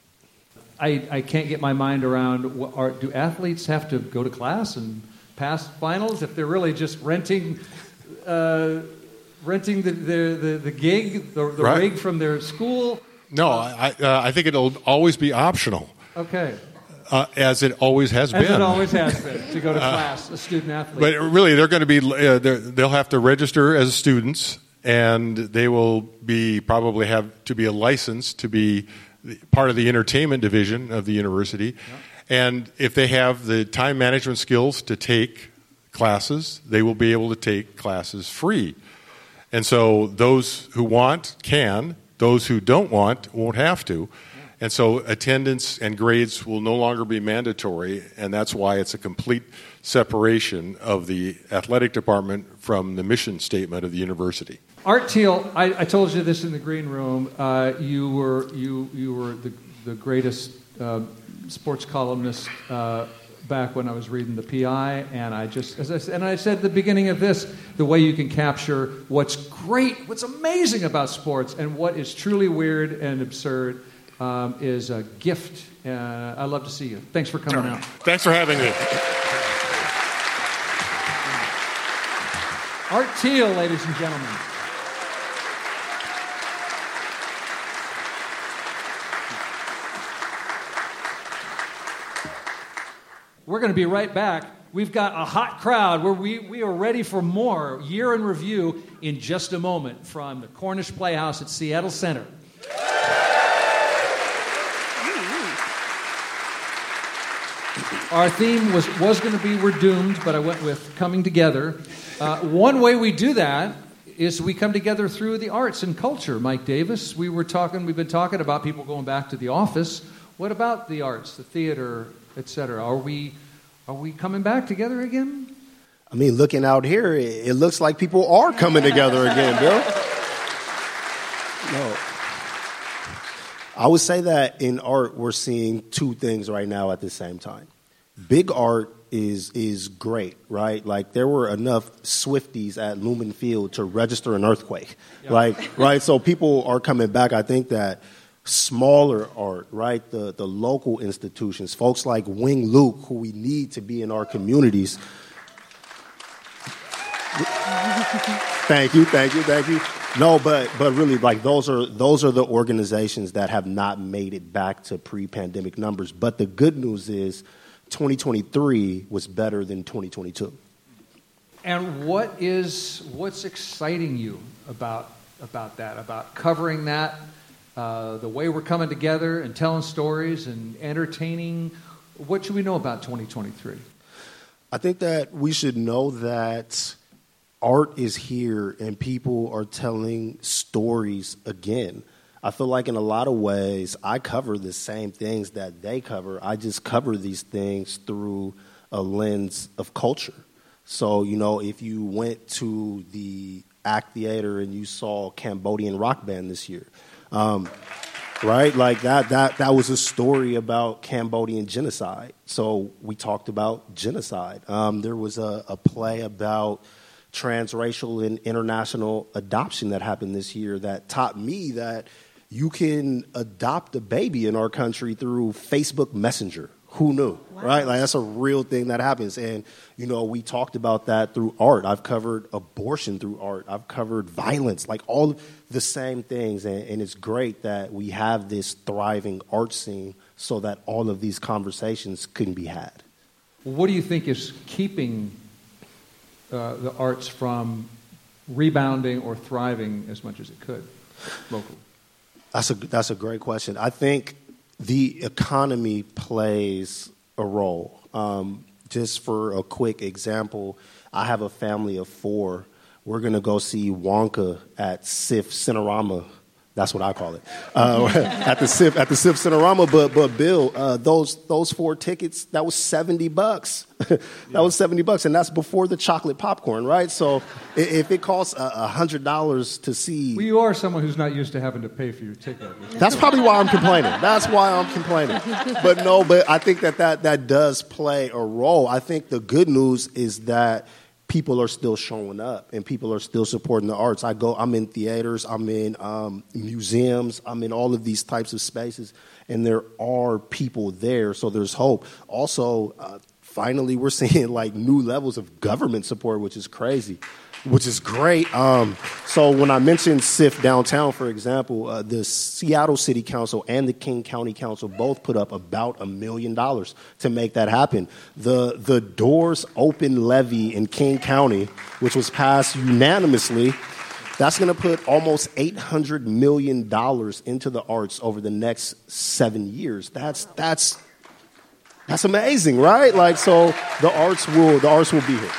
I, I can't get my mind around, what are, do athletes have to go to class and pass finals if they're really just renting uh, renting the, the, the, the gig, the, the right. rig from their school? No, I, uh, I think it'll always be optional. Okay. Uh, as it always has as been. As it always has been, to go to class, uh, a student athlete. But really, they're going to be, uh, they'll have to register as students, and they will be probably have to be a license to be part of the entertainment division of the university. Yep. And if they have the time management skills to take classes, they will be able to take classes free. And so those who want can, those who don't want won't have to. And so attendance and grades will no longer be mandatory, and that's why it's a complete separation of the athletic department from the mission statement of the university. Art Thiel, I, I told you this in the green room. Uh, you were you you were the the greatest uh, sports columnist uh, back when I was reading the P I, and I just as I said, and I said at the beginning of this, the way you can capture what's great, what's amazing about sports, and what is truly weird and absurd. Um, is a gift. Uh, I'd love to see you. Thanks for coming out. Thanks for having me. Art Thiel, ladies and gentlemen. We're going to be right back. We've got a hot crowd where we, we are ready for more Year in Review in just a moment from the Cornish Playhouse at Seattle Center. Our theme was, was going to be We're Doomed, but I went with Coming Together. Uh, one way we do that is we come together through the arts and culture. Mike Davis, we were talking, we've been talking about people going back to the office. What about the arts, the theater, et cetera? Are we, are we coming back together again? I mean, looking out here, it, it looks like people are coming together again, Bill. No. I would say that in art, we're seeing two things right now at the same time. Big art is is great, right? Like, there were enough Swifties at Lumen Field to register an earthquake, yeah. like right? So people are coming back. I think that smaller art, right? The the local institutions, folks like Wing Luke, who we need to be in our communities. Thank you, thank you, thank you. No, but but really, like, those are those are the organizations that have not made it back to pre-pandemic numbers. But the good news is, twenty twenty-three was better than twenty twenty-two. And what is what's exciting you about about that? About covering that, uh, the way we're coming together and telling stories and entertaining. What should we know about twenty twenty-three? I think that we should know that art is here and people are telling stories again. I feel like in a lot of ways, I cover the same things that they cover. I just cover these things through a lens of culture. So, you know, if you went to the Act Theater and you saw Cambodian rock band this year, um, right? Like that, that, that was a story about Cambodian genocide. So we talked about genocide. Um, there was a, a play about transracial and international adoption that happened this year that taught me that you can adopt a baby in our country through Facebook Messenger. Who knew, wow. right? Like that's a real thing that happens. And, you know, we talked about that through art. I've covered abortion through art. I've covered violence, like all the same things. And, and it's great that we have this thriving art scene so that all of these conversations can be had. Well, what do you think is keeping uh, the arts from rebounding or thriving as much as it could locally? That's a, that's a great question. I think the economy plays a role. Um, just for a quick example, I have a family of four. We're going to go see Wonka at S I F Cinerama. That's what I call it. Uh, at the S I F at the S I F Cinerama. But but Bill, uh, those those four tickets, that was seventy bucks. that yeah. was seventy bucks, and that's before the chocolate popcorn, right? So if it costs a hundred dollars to see, well, you are someone who's not used to having to pay for your ticket. That's probably why I'm complaining. That's why I'm complaining. But no, but I think that that that does play a role. I think the good news is that people are still showing up and people are still supporting the arts. I go, I'm in theaters, I'm in um, museums, I'm in all of these types of spaces, and there are people there, so there's hope. Also, uh, finally, we're seeing like new levels of government support, which is crazy, which is great. Um, so when I mentioned S I F downtown, for example, uh, the Seattle City Council and the King County Council both put up about a million dollars to make that happen. The the Doors Open levy in King County, which was passed unanimously, that's going to put almost eight hundred million dollars into the arts over the next seven years. That's that's that's amazing, right? Like, so the arts will the arts will be here.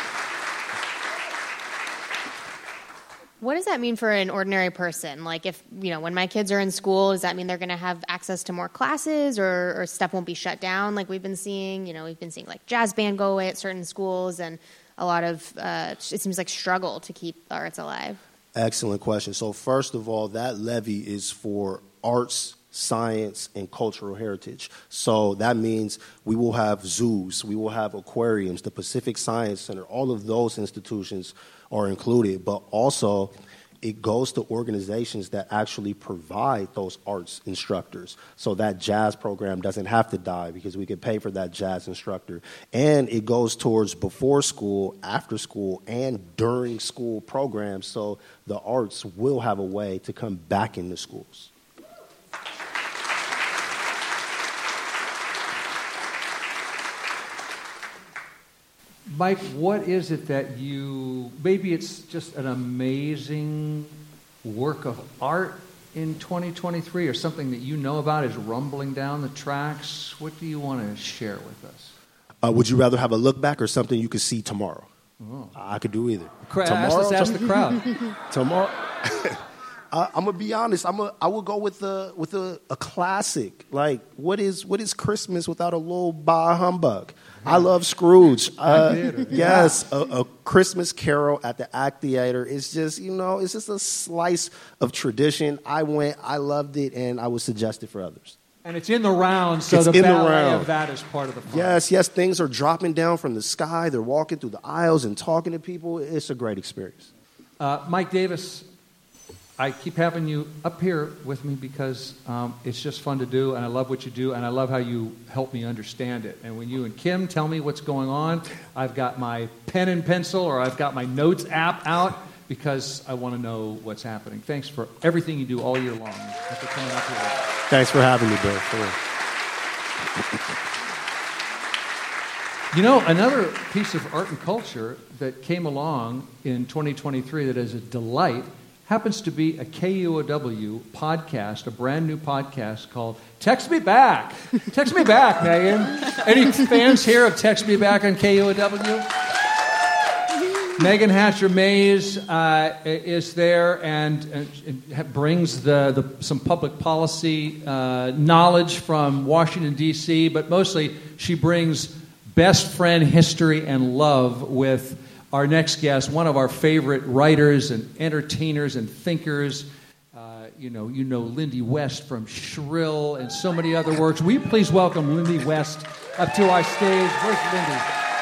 What does that mean for an ordinary person? Like if, you know, when my kids are in school, does that mean they're going to have access to more classes or, or stuff won't be shut down like we've been seeing? You know, we've been seeing like jazz band go away at certain schools and a lot of, uh, it seems like struggle to keep the arts alive. Excellent question. So first of all, that levy is for arts, science, and cultural heritage. So that means we will have zoos, we will have aquariums, the Pacific Science Center, all of those institutions are included, but also it goes to organizations that actually provide those arts instructors. So that jazz program doesn't have to die because we can pay for that jazz instructor. And it goes towards before school, after school, and during school programs. So the arts will have a way to come back into schools. Mike, what is it that you, maybe it's just an amazing work of art in twenty twenty-three or something that you know about is rumbling down the tracks? What do you want to share with us? Uh, would you rather have a look back or something you could see tomorrow? Oh. I could do either. Crowd, tomorrow, let's ask the crowd. Tomorrow. Uh, I'm gonna be honest. I'm a, I will go with a with a, a classic. Like, what is what is Christmas without a little bah humbug? I love Scrooge. Uh, yes, a, a Christmas Carol at the Act Theater. It's just, you know, it's just a slice of tradition. I went, I loved it, and I would suggest it for others. And it's in the round, so it's the in ballet the round. of that is part of the fun. Yes, yes, things are dropping down from the sky. They're walking through the aisles and talking to people. It's a great experience. Uh, Mike Davis, I keep having you up here with me because um, it's just fun to do, and I love what you do, and I love how you help me understand it. And when you and Kim tell me what's going on, I've got my pen and pencil or I've got my notes app out because I want to know what's happening. Thanks for everything you do all year long. Thanks for coming up here. Thanks for having me, Bill. You know, another piece of art and culture that came along in twenty twenty-three that is a delight happens to be a K U O W podcast, a brand new podcast called Text Me Back. Text Me Back, Megan. Any fans here of Text Me Back on K U O W? Megan Hatcher Mays uh, is there and, and brings the, the some public policy uh, knowledge from Washington, D C, but mostly she brings best friend history and love with our next guest, one of our favorite writers and entertainers and thinkers. Uh, you know, you know Lindy West from Shrill and so many other works. Will you please welcome Lindy West up to our stage? Where's Lindy?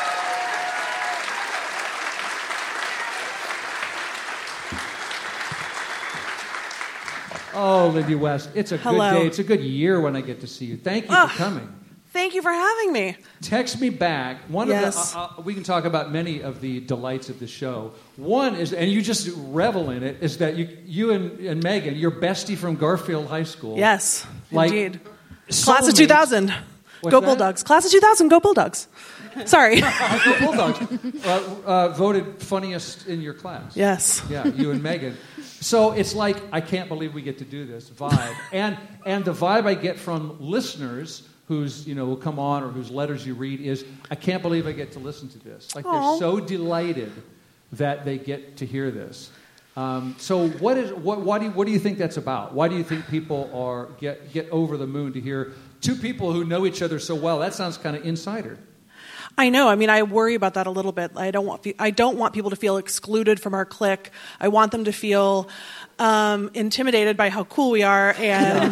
Oh, Lindy West, it's a Hello. good day. It's a good year when I get to see you. Thank you Oh, for coming. Thank you for having me. Text me back. One Yes. of the, uh, uh, we can talk about many of the delights of the show. One is, and you just revel in it, is that you, you and, and Megan, you're bestie from Garfield High School. Yes, Like, indeed. soulmates. Class of two thousand. What's Go that? Bulldogs. Class of two thousand. Go Bulldogs. Sorry. Go Bulldogs. Uh, uh, voted funniest in your class. Yes. Yeah, you and Megan. So it's like, I can't believe we get to do this vibe. And and the vibe I get from listeners whose, you know, will come on or whose letters you read is, I can't believe I get to listen to this. Like, Aww. they're so delighted that they get to hear this. Um, so what is what why do you, what do you think that's about? Why do you think people are get get over the moon to hear two people who know each other so well? That sounds kind of insider. I know. I mean, I worry about that a little bit. I don't want I don't want people to feel excluded from our clique. I want them to feel um, intimidated by how cool we are and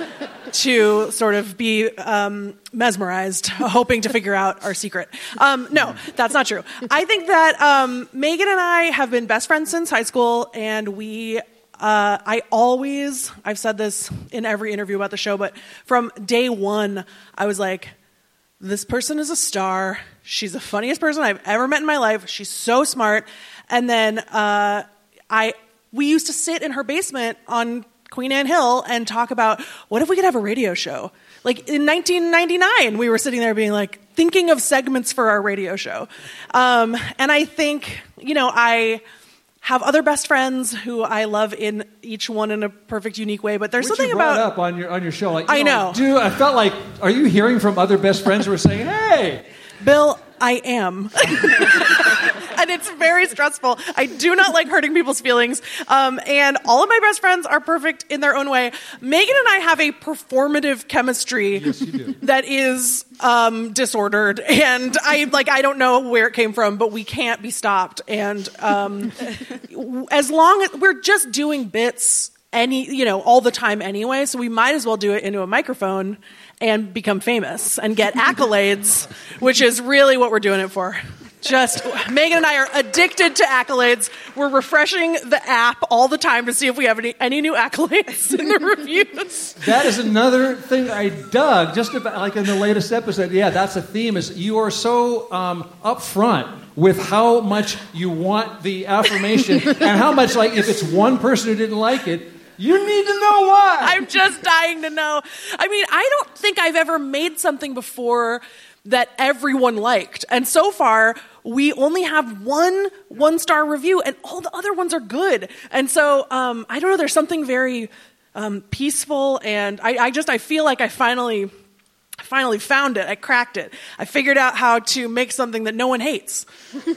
to sort of be um, mesmerized, hoping to figure out our secret. Um, no, that's not true. I think that um, Megan and I have been best friends since high school, and we. Uh, I always, I've said this in every interview about the show, but from day one, I was like, this person is a star. She's the funniest person I've ever met in my life. She's so smart. And then uh, I, we used to sit in her basement on Queen Anne Hill and talk about, what if we could have a radio show? Like in nineteen ninety-nine, we were sitting there being like, thinking of segments for our radio show. Um, and I think, you know, I have other best friends who I love in each one in a perfect, unique way. But there's Which something you brought about up on your on your show. Like, you I know. Dude, I felt like, are you hearing from other best friends who are saying, hey? Bill, I am. And it's very stressful. I do not like hurting people's feelings. Um, and all of my best friends are perfect in their own way. Megan and I have a performative chemistry Yes, you do. that is um, disordered. And I like I don't know where it came from, but we can't be stopped. And um, as long as we're just doing bits any you know all the time anyway, so we might as well do it into a microphone and become famous and get accolades, which is really what we're doing it for. Just, Megan and I are addicted to accolades. We're refreshing the app all the time to see if we have any, any new accolades in the reviews. That is another thing I dug, just about like in the latest episode. Yeah, that's a theme, is you are so um, upfront with how much you want the affirmation and how much, like, if it's one person who didn't like it, you need to know why. I'm just dying to know. I mean, I don't think I've ever made something before that everyone liked. And so far, we only have one one-star review, and all the other ones are good. And so, um, I don't know, there's something very um, peaceful, and I, I just, I feel like I finally... I finally found it. I cracked it. I figured out how to make something that no one hates.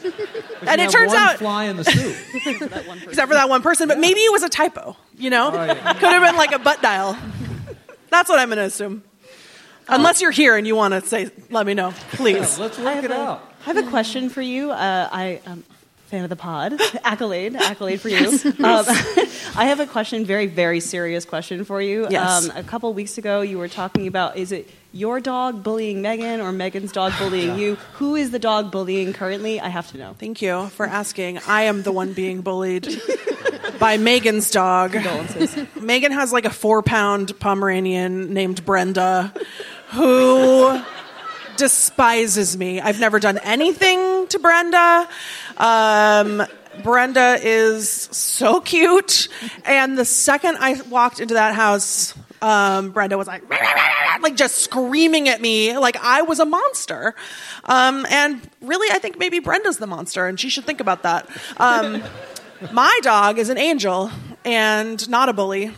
And it turns one out, fly in the soup. except for that one person, but maybe it was a typo, you know? Oh, yeah. Could have been like a butt dial. That's what I'm going to assume. Unless you're here and you want to say, let me know, please. Yeah, let's work it a, out. I have a question for you. Uh, I am a fan of the pod. Accolade. Accolade for you. Um, I have a question, very, very serious question for you. Yes. Um, a couple weeks ago, you were talking about, is it your dog bullying Megan or Megan's dog bullying Yeah. you? Who is the dog bullying currently? I have to know. Thank you for asking. I am the one being bullied by Megan's dog. Condolences. Megan has like a four-pound Pomeranian named Brenda who despises me. I've never done anything to Brenda. Um, Brenda is so cute. And the second I walked into that house, um, Brenda was like, like just screaming at me like I was a monster. Um, and really, I think maybe Brenda's the monster, and she should think about that. Um, my dog is an angel and not a bully.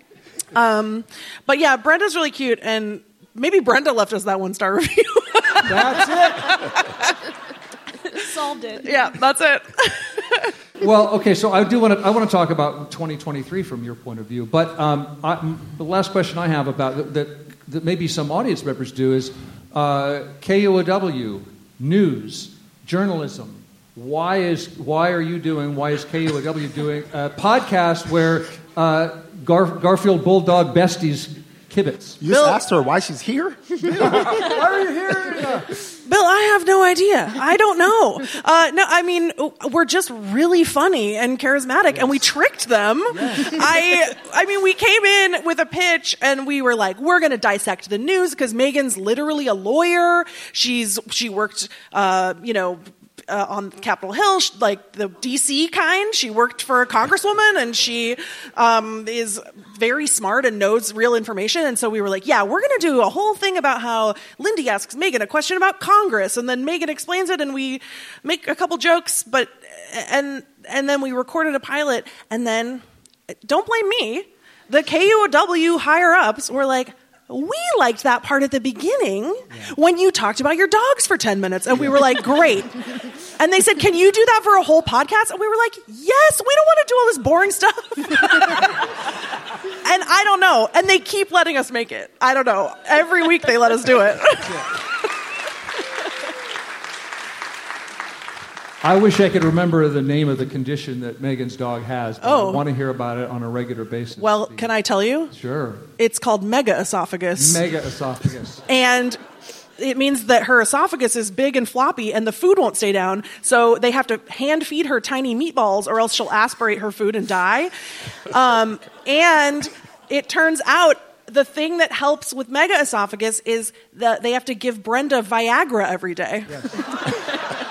Um, but yeah, Brenda's really cute, and maybe Brenda left us that one-star review. That's it. Solved it. Yeah, that's it. Well, okay, so I do want to I want to talk about twenty twenty-three from your point of view, but um, I, the last question I have about that, that, that maybe some audience members do is uh, K U O W, news, journalism. Why is why are you doing? Why is K U O W doing a podcast where uh, Gar- Garfield Bulldog besties kibitz? You just asked her why she's here? Why are you here? Bill, I have no idea. I don't know. Uh, no, I mean, we're just really funny and charismatic, yes. and we tricked them. Yes. I, I mean, we came in with a pitch, and we were like, we're going to dissect the news because Megan's literally a lawyer. She's she worked, uh, you know. Uh, on Capitol Hill, like the D C kind. She worked for a congresswoman, and she um, is very smart and knows real information. And so we were like, yeah, we're going to do a whole thing about how Lindy asks Megan a question about Congress, and then Megan explains it, and we make a couple jokes, but and and then we recorded a pilot, and then, don't blame me, the K U O W higher-ups were like, we liked that part at the beginning yeah. when you talked about your dogs for ten minutes. And we were like, great. And they said, can you do that for a whole podcast? And we were like, yes, we don't want to do all this boring stuff. And I don't know. And they keep letting us make it. I don't know. Every week they let us do it. I wish I could remember the name of the condition that Megan's dog has, but oh. I want to hear about it on a regular basis. Well, can I tell you? Sure. It's called mega esophagus. Mega esophagus. And it means that her esophagus is big and floppy and the food won't stay down, so they have to hand feed her tiny meatballs or else she'll aspirate her food and die. Um, and it turns out the thing that helps with mega esophagus is that they have to give Brenda Viagra every day. Yes.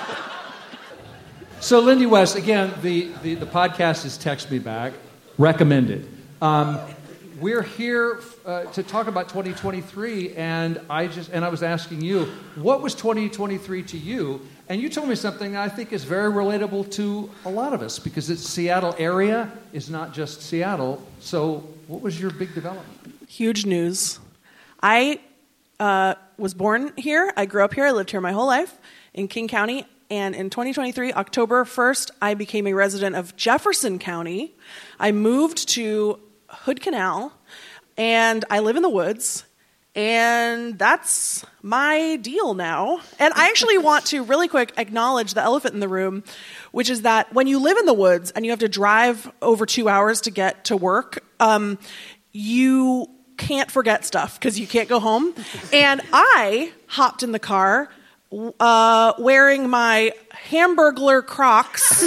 So, Lindy West, again, the, the, the podcast is Text Me Back, recommended. Um, we're here uh, to talk about twenty twenty-three, and I just and I was asking you, what was twenty twenty-three to you? And you told me something I think is very relatable to a lot of us, because it's Seattle area is not just Seattle. So, what was your big development? Huge news. I uh, was born here. I grew up here. I lived here my whole life in King County. And in twenty twenty-three, October first, I became a resident of Jefferson County. I moved to Hood Canal, and I live in the woods, and that's my deal now. And I actually want to really quick acknowledge the elephant in the room, which is that when you live in the woods and you have to drive over two hours to get to work, um, you can't forget stuff because you can't go home. And I hopped in the car Uh, wearing my Hamburglar Crocs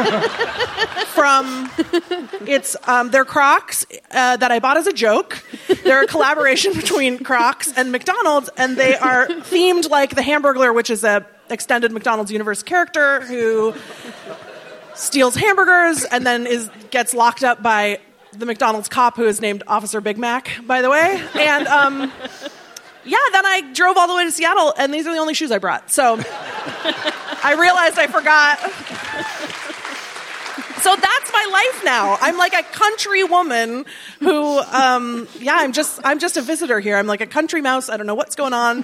from, it's, um, they're Crocs uh, that I bought as a joke. They're a collaboration between Crocs and McDonald's, and they are themed like the Hamburglar, which is a extended McDonald's universe character who steals hamburgers and then is gets locked up by the McDonald's cop who is named Officer Big Mac, by the way. And, um... yeah, then I drove all the way to Seattle, and these are the only shoes I brought. So I realized I forgot. So that's my life now. I'm like a country woman who, um, yeah, I'm just I'm just a visitor here. I'm like a country mouse. I don't know what's going on.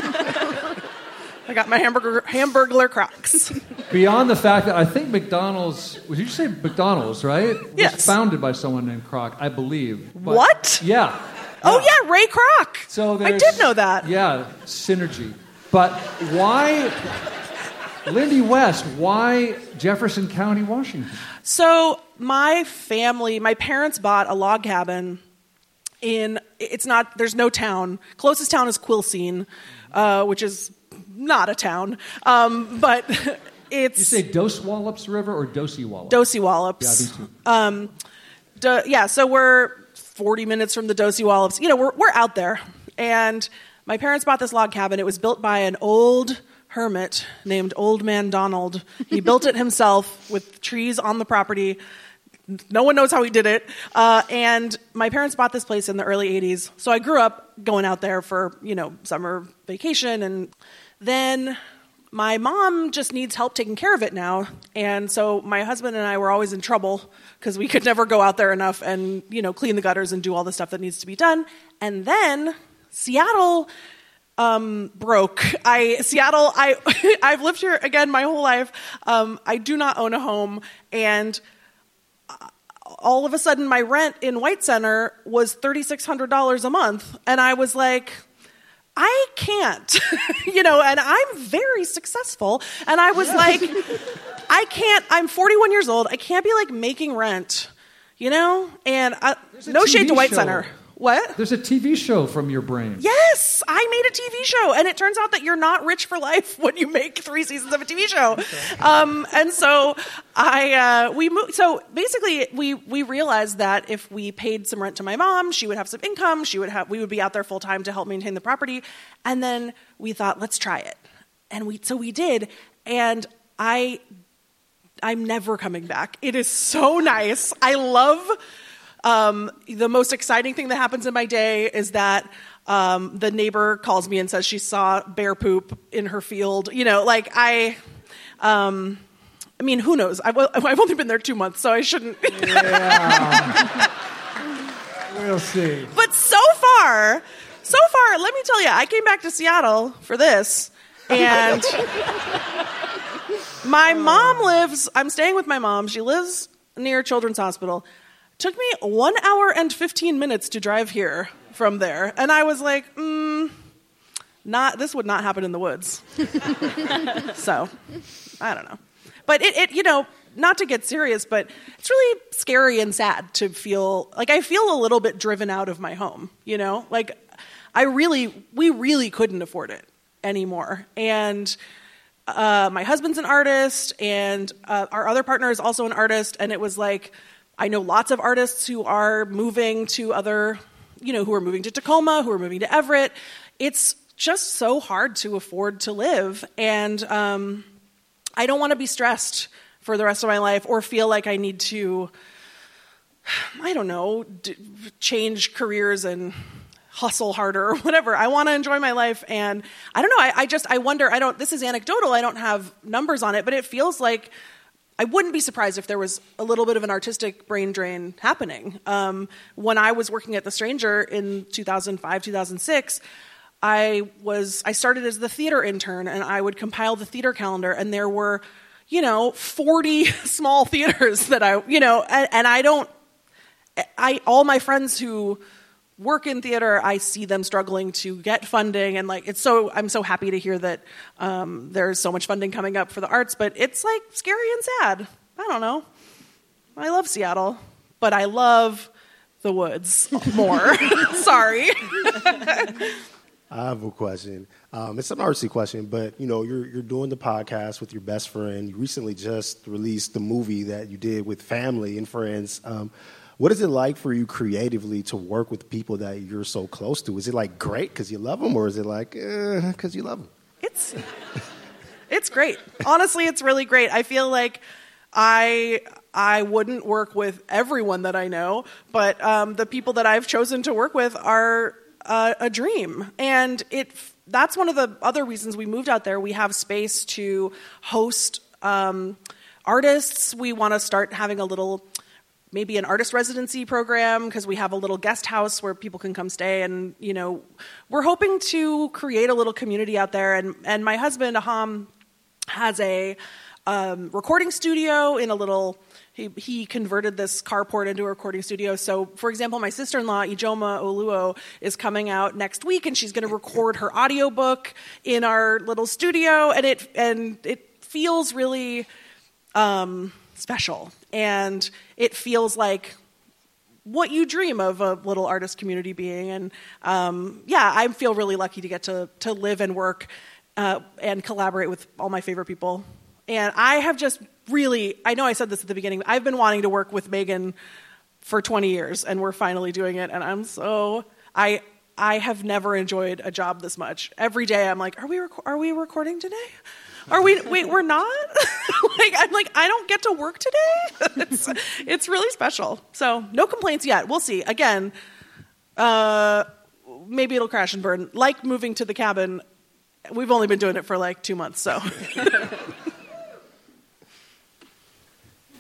I got my hamburger Hamburglar Crocs. Beyond the fact that I think McDonald's, did you say McDonald's, right? Yes. Was founded by someone named Kroc, I believe. But, what? Yeah. Oh, yeah, Ray Kroc. So I did know that. Yeah, synergy. But why, Lindy West, why Jefferson County, Washington? So my family, my parents bought a log cabin in, it's not, there's no town. Closest town is Quilcene, uh, which is not a town. Um, but it's... You say Dos Wallops River or Dosey Wallops? Dosey Wallops. Yeah, these two. Um, do, yeah, so we're forty minutes from the Dosey Wallops. You know, we're we're out there. And my parents bought this log cabin. It was built by an old hermit named Old Man Donald. He built it himself with trees on the property. No one knows how he did it. Uh, and my parents bought this place in the early eighties. So I grew up going out there for, you know, summer vacation. And then my mom just needs help taking care of it now. And so my husband and I were always in trouble because we could never go out there enough and, you know, clean the gutters and do all the stuff that needs to be done. And then Seattle um, broke. I Seattle. I I've lived here again my whole life. Um, I do not own a home, and all of a sudden, my rent in White Center was thirty-six hundred dollars a month, and I was like, I can't, you know. And I'm very successful, and I was like, I can't. I'm forty-one years old. I can't be like making rent, you know. And I, no shade to White show. Center. What? There's a T V show from your brain. Yes, I made a T V show, and it turns out that you're not rich for life when you make three seasons of a T V show. Um, and so I uh, we moved. So basically, we we realized that if we paid some rent to my mom, she would have some income. She would have. We would be out there full time to help maintain the property. And then we thought, let's try it, and we so we did. And I, I'm never coming back. It is so nice. I love. Um, the most exciting thing that happens in my day is that um, the neighbor calls me and says she saw bear poop in her field. You know, like I, um, I mean, who knows? I've, I've only been there two months, so I shouldn't. Yeah. We'll see. But so far, so far, let me tell you, I came back to Seattle for this, and my mom lives. I'm staying with my mom. She lives near Children's Hospital. Took me one hour and fifteen minutes to drive here from there. And I was like, mm, not, this would not happen in the woods. So, I don't know. But it, it, you know, not to get serious, but it's really scary and sad to feel, like I feel a little bit driven out of my home, you know? Like, I really, we really couldn't afford it anymore. And uh, my husband's an artist, and uh, our other partner is also an artist, and it was like, I know lots of artists who are moving to other, you know, who are moving to Tacoma, who are moving to Everett. It's just so hard to afford to live. And um, I don't want to be stressed for the rest of my life or feel like I need to, I don't know, d- change careers and hustle harder or whatever. I want to enjoy my life. And I don't know, I, I just, I wonder, I don't, this is anecdotal, I don't have numbers on it, but it feels like I wouldn't be surprised if there was a little bit of an artistic brain drain happening. Um, when I was working at The Stranger in two thousand five, two thousand six, I was I started as the theater intern, and I would compile the theater calendar, and there were, you know, forty small theaters that I, you know, and, and I don't, I all my friends who work in theater, I see them struggling to get funding, and like it's so I'm so happy to hear that um, there's so much funding coming up for the arts, but it's like scary and sad. I don't know. I love Seattle, but I love the woods more. Sorry. I have a question. Um, it's an artsy question, but you know, you're you're doing the podcast with your best friend. You recently just released the movie that you did with family and friends. Um, What is it like for you creatively to work with people that you're so close to? Is it like great because you love them, or is it like because eh, you love them? It's it's great. Honestly, it's really great. I feel like I I wouldn't work with everyone that I know, but um, the people that I've chosen to work with are uh, a dream, and it that's one of the other reasons we moved out there. We have space to host um, artists. We want to start having a little. Maybe an artist residency program, because we have a little guest house where people can come stay, and you know, we're hoping to create a little community out there. And and my husband Aham has a um, recording studio in a little. He, he converted this carport into a recording studio. So, for example, my sister-in-law Ijoma Oluo is coming out next week, and she's going to record her audiobook in our little studio, and it and it feels really um, special. And it feels like what you dream of a little artist community being. And um, yeah, I feel really lucky to get to to live and work uh, and collaborate with all my favorite people. And I have just really, I know I said this at the beginning, but I've been wanting to work with Megan for twenty years, and we're finally doing it. And I'm so, I I have never enjoyed a job this much. Every day I'm like, are we rec- are we recording today? Are we? Wait, we're not? like I'm like I don't get to work today. it's it's really special. So no complaints yet. We'll see. Again, uh, maybe it'll crash and burn. Like moving to the cabin, we've only been doing it for like two months. So.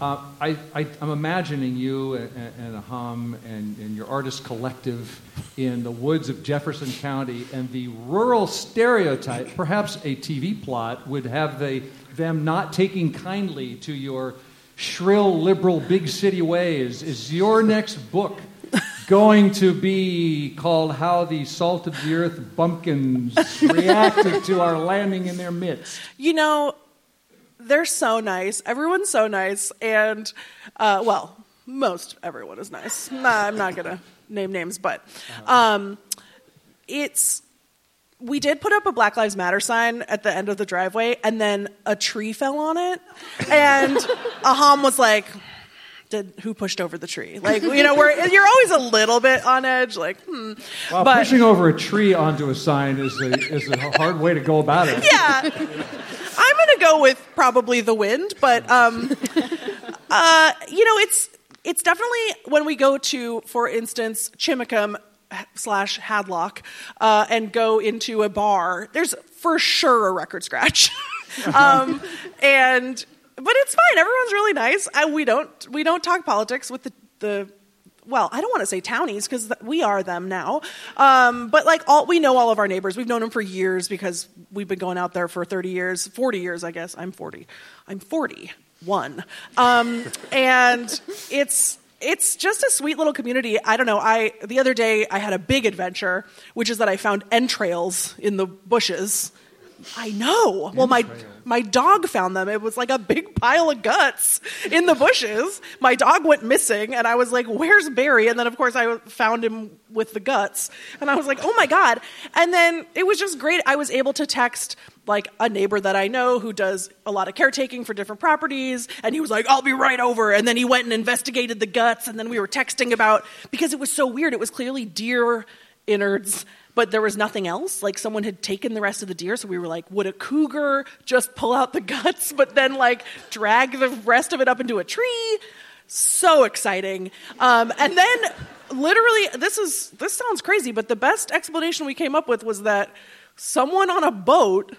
Uh, I, I, I'm imagining you and, and Hum and, and your artist collective in the woods of Jefferson County, and the rural stereotype, perhaps a T V plot, would have the, them not taking kindly to your shrill, liberal, big city ways. Is your next book going to be called How the Salt of the Earth Bumpkins Reacted to Our Landing in Their Midst? You know, they're so nice. Everyone's so nice. And, uh, well, most everyone is nice. Nah, I'm not going to name names, but um, it's... We did put up a Black Lives Matter sign at the end of the driveway, and then a tree fell on it. And Aham was like, Did, who pushed over the tree? Like, you know, where you're always a little bit on edge, like, hmm. Well, but, pushing over a tree onto a sign is a, is a hard way to go about it. Yeah. I'm going to go with probably the wind, but, um, uh, you know, it's it's definitely when we go to, for instance, Chimicum slash Hadlock uh, and go into a bar, there's for sure a record scratch. um, and but it's fine. Everyone's really nice. I, we don't we don't talk politics with the, the well, I don't want to say townies because th- we are them now. Um, but like all we know all of our neighbors. We've known them for years because we've been going out there for thirty years, forty years, I guess. I'm forty. I'm forty-one. Um, and it's It's just a sweet little community. I don't know. I the other day I had a big adventure, which is that I found entrails in the bushes. I know. Well, my my dog found them. It was like a big pile of guts in the bushes. My dog went missing, and I was like, "Where's Barry?" And then, of course, I found him with the guts, and I was like, "Oh my god!" And then it was just great. I was able to text like a neighbor that I know who does a lot of caretaking for different properties, and he was like, I'll be right over. And then he went and investigated the guts, and then we were texting about, because it was so weird, it was clearly deer innards, but there was nothing else. Like someone had taken the rest of the deer, so we were like, would a cougar just pull out the guts, but then like drag the rest of it up into a tree? So exciting. Um, and then literally, this is this sounds crazy, but the best explanation we came up with was that someone on a boat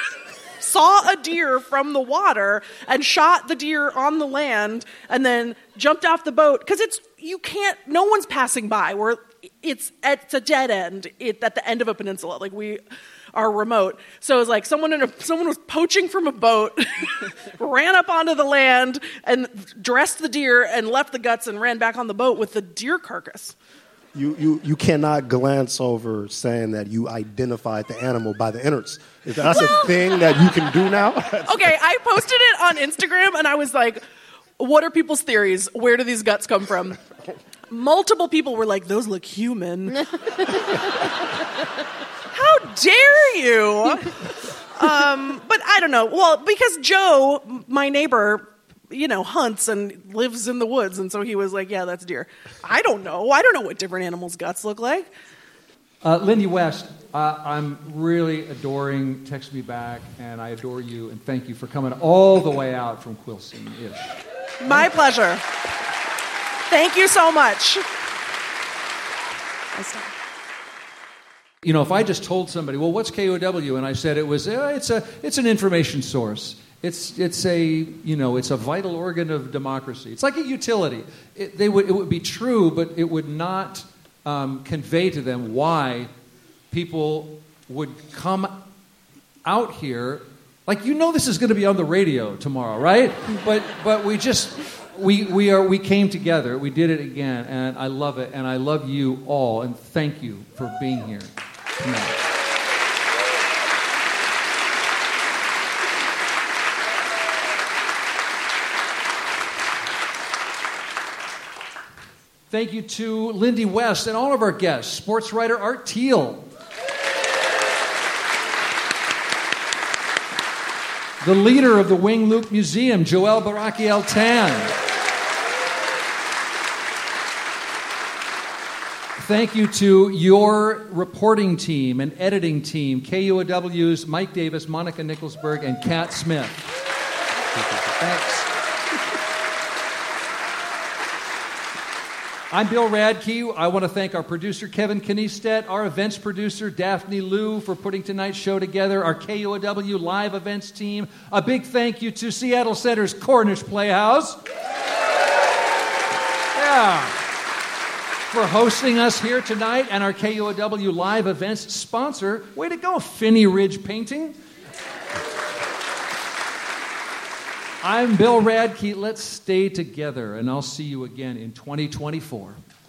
saw a deer from the water and shot the deer on the land and then jumped off the boat. Because it's, you can't, no one's passing by. We're, it's, it's a dead end it, at the end of a peninsula. Like we are remote. So it was like someone in a, someone was poaching from a boat, ran up onto the land and dressed the deer and left the guts and ran back on the boat with the deer carcass. You, you you cannot glance over saying that you identified the animal by the innards. Is that well, a thing that you can do now? Okay, I posted it on Instagram, and I was like, what are people's theories? Where do these guts come from? Multiple people were like, those look human. How dare you? Um, but I don't know. Well, because Joe, my neighbor, you know, hunts and lives in the woods. And so he was like, yeah, that's deer. I don't know. I don't know what different animals' guts look like. Uh, Lindy West, uh, I'm really adoring Text Me Back, and I adore you, and thank you for coming all the way out from Quilson-ish. My pleasure. Thank you so much. You know, if I just told somebody, well, what's K O W? And I said it was, uh, it's a, it's an information source. It's it's a you know it's a vital organ of democracy. It's like a utility. It, they would it would be true, but it would not um, convey to them why people would come out here. Like, you know, this is going to be on the radio tomorrow, right? But but we just we we are we came together. We did it again, and I love it, and I love you all, and thank you for being here tonight. Thank you to Lindy West and all of our guests, sports writer Art Thiel, the leader of the Wing Luke Museum, Joel Baraki Altan. Thank you to your reporting team and editing team, K U O W's Mike Davis, Monica Nicholsberg, and Kat Smith. Thanks. I'm Bill Radke. I want to thank our producer, Kevin Kniestedt, our events producer, Daphne Liu, for putting tonight's show together, our K U O W live events team. A big thank you to Seattle Center's Cornish Playhouse. Yeah. For hosting us here tonight and our K U O W live events sponsor. Way to go, Finney Ridge Painting. I'm Bill Radke. Let's stay together, and I'll see you again in twenty twenty-four.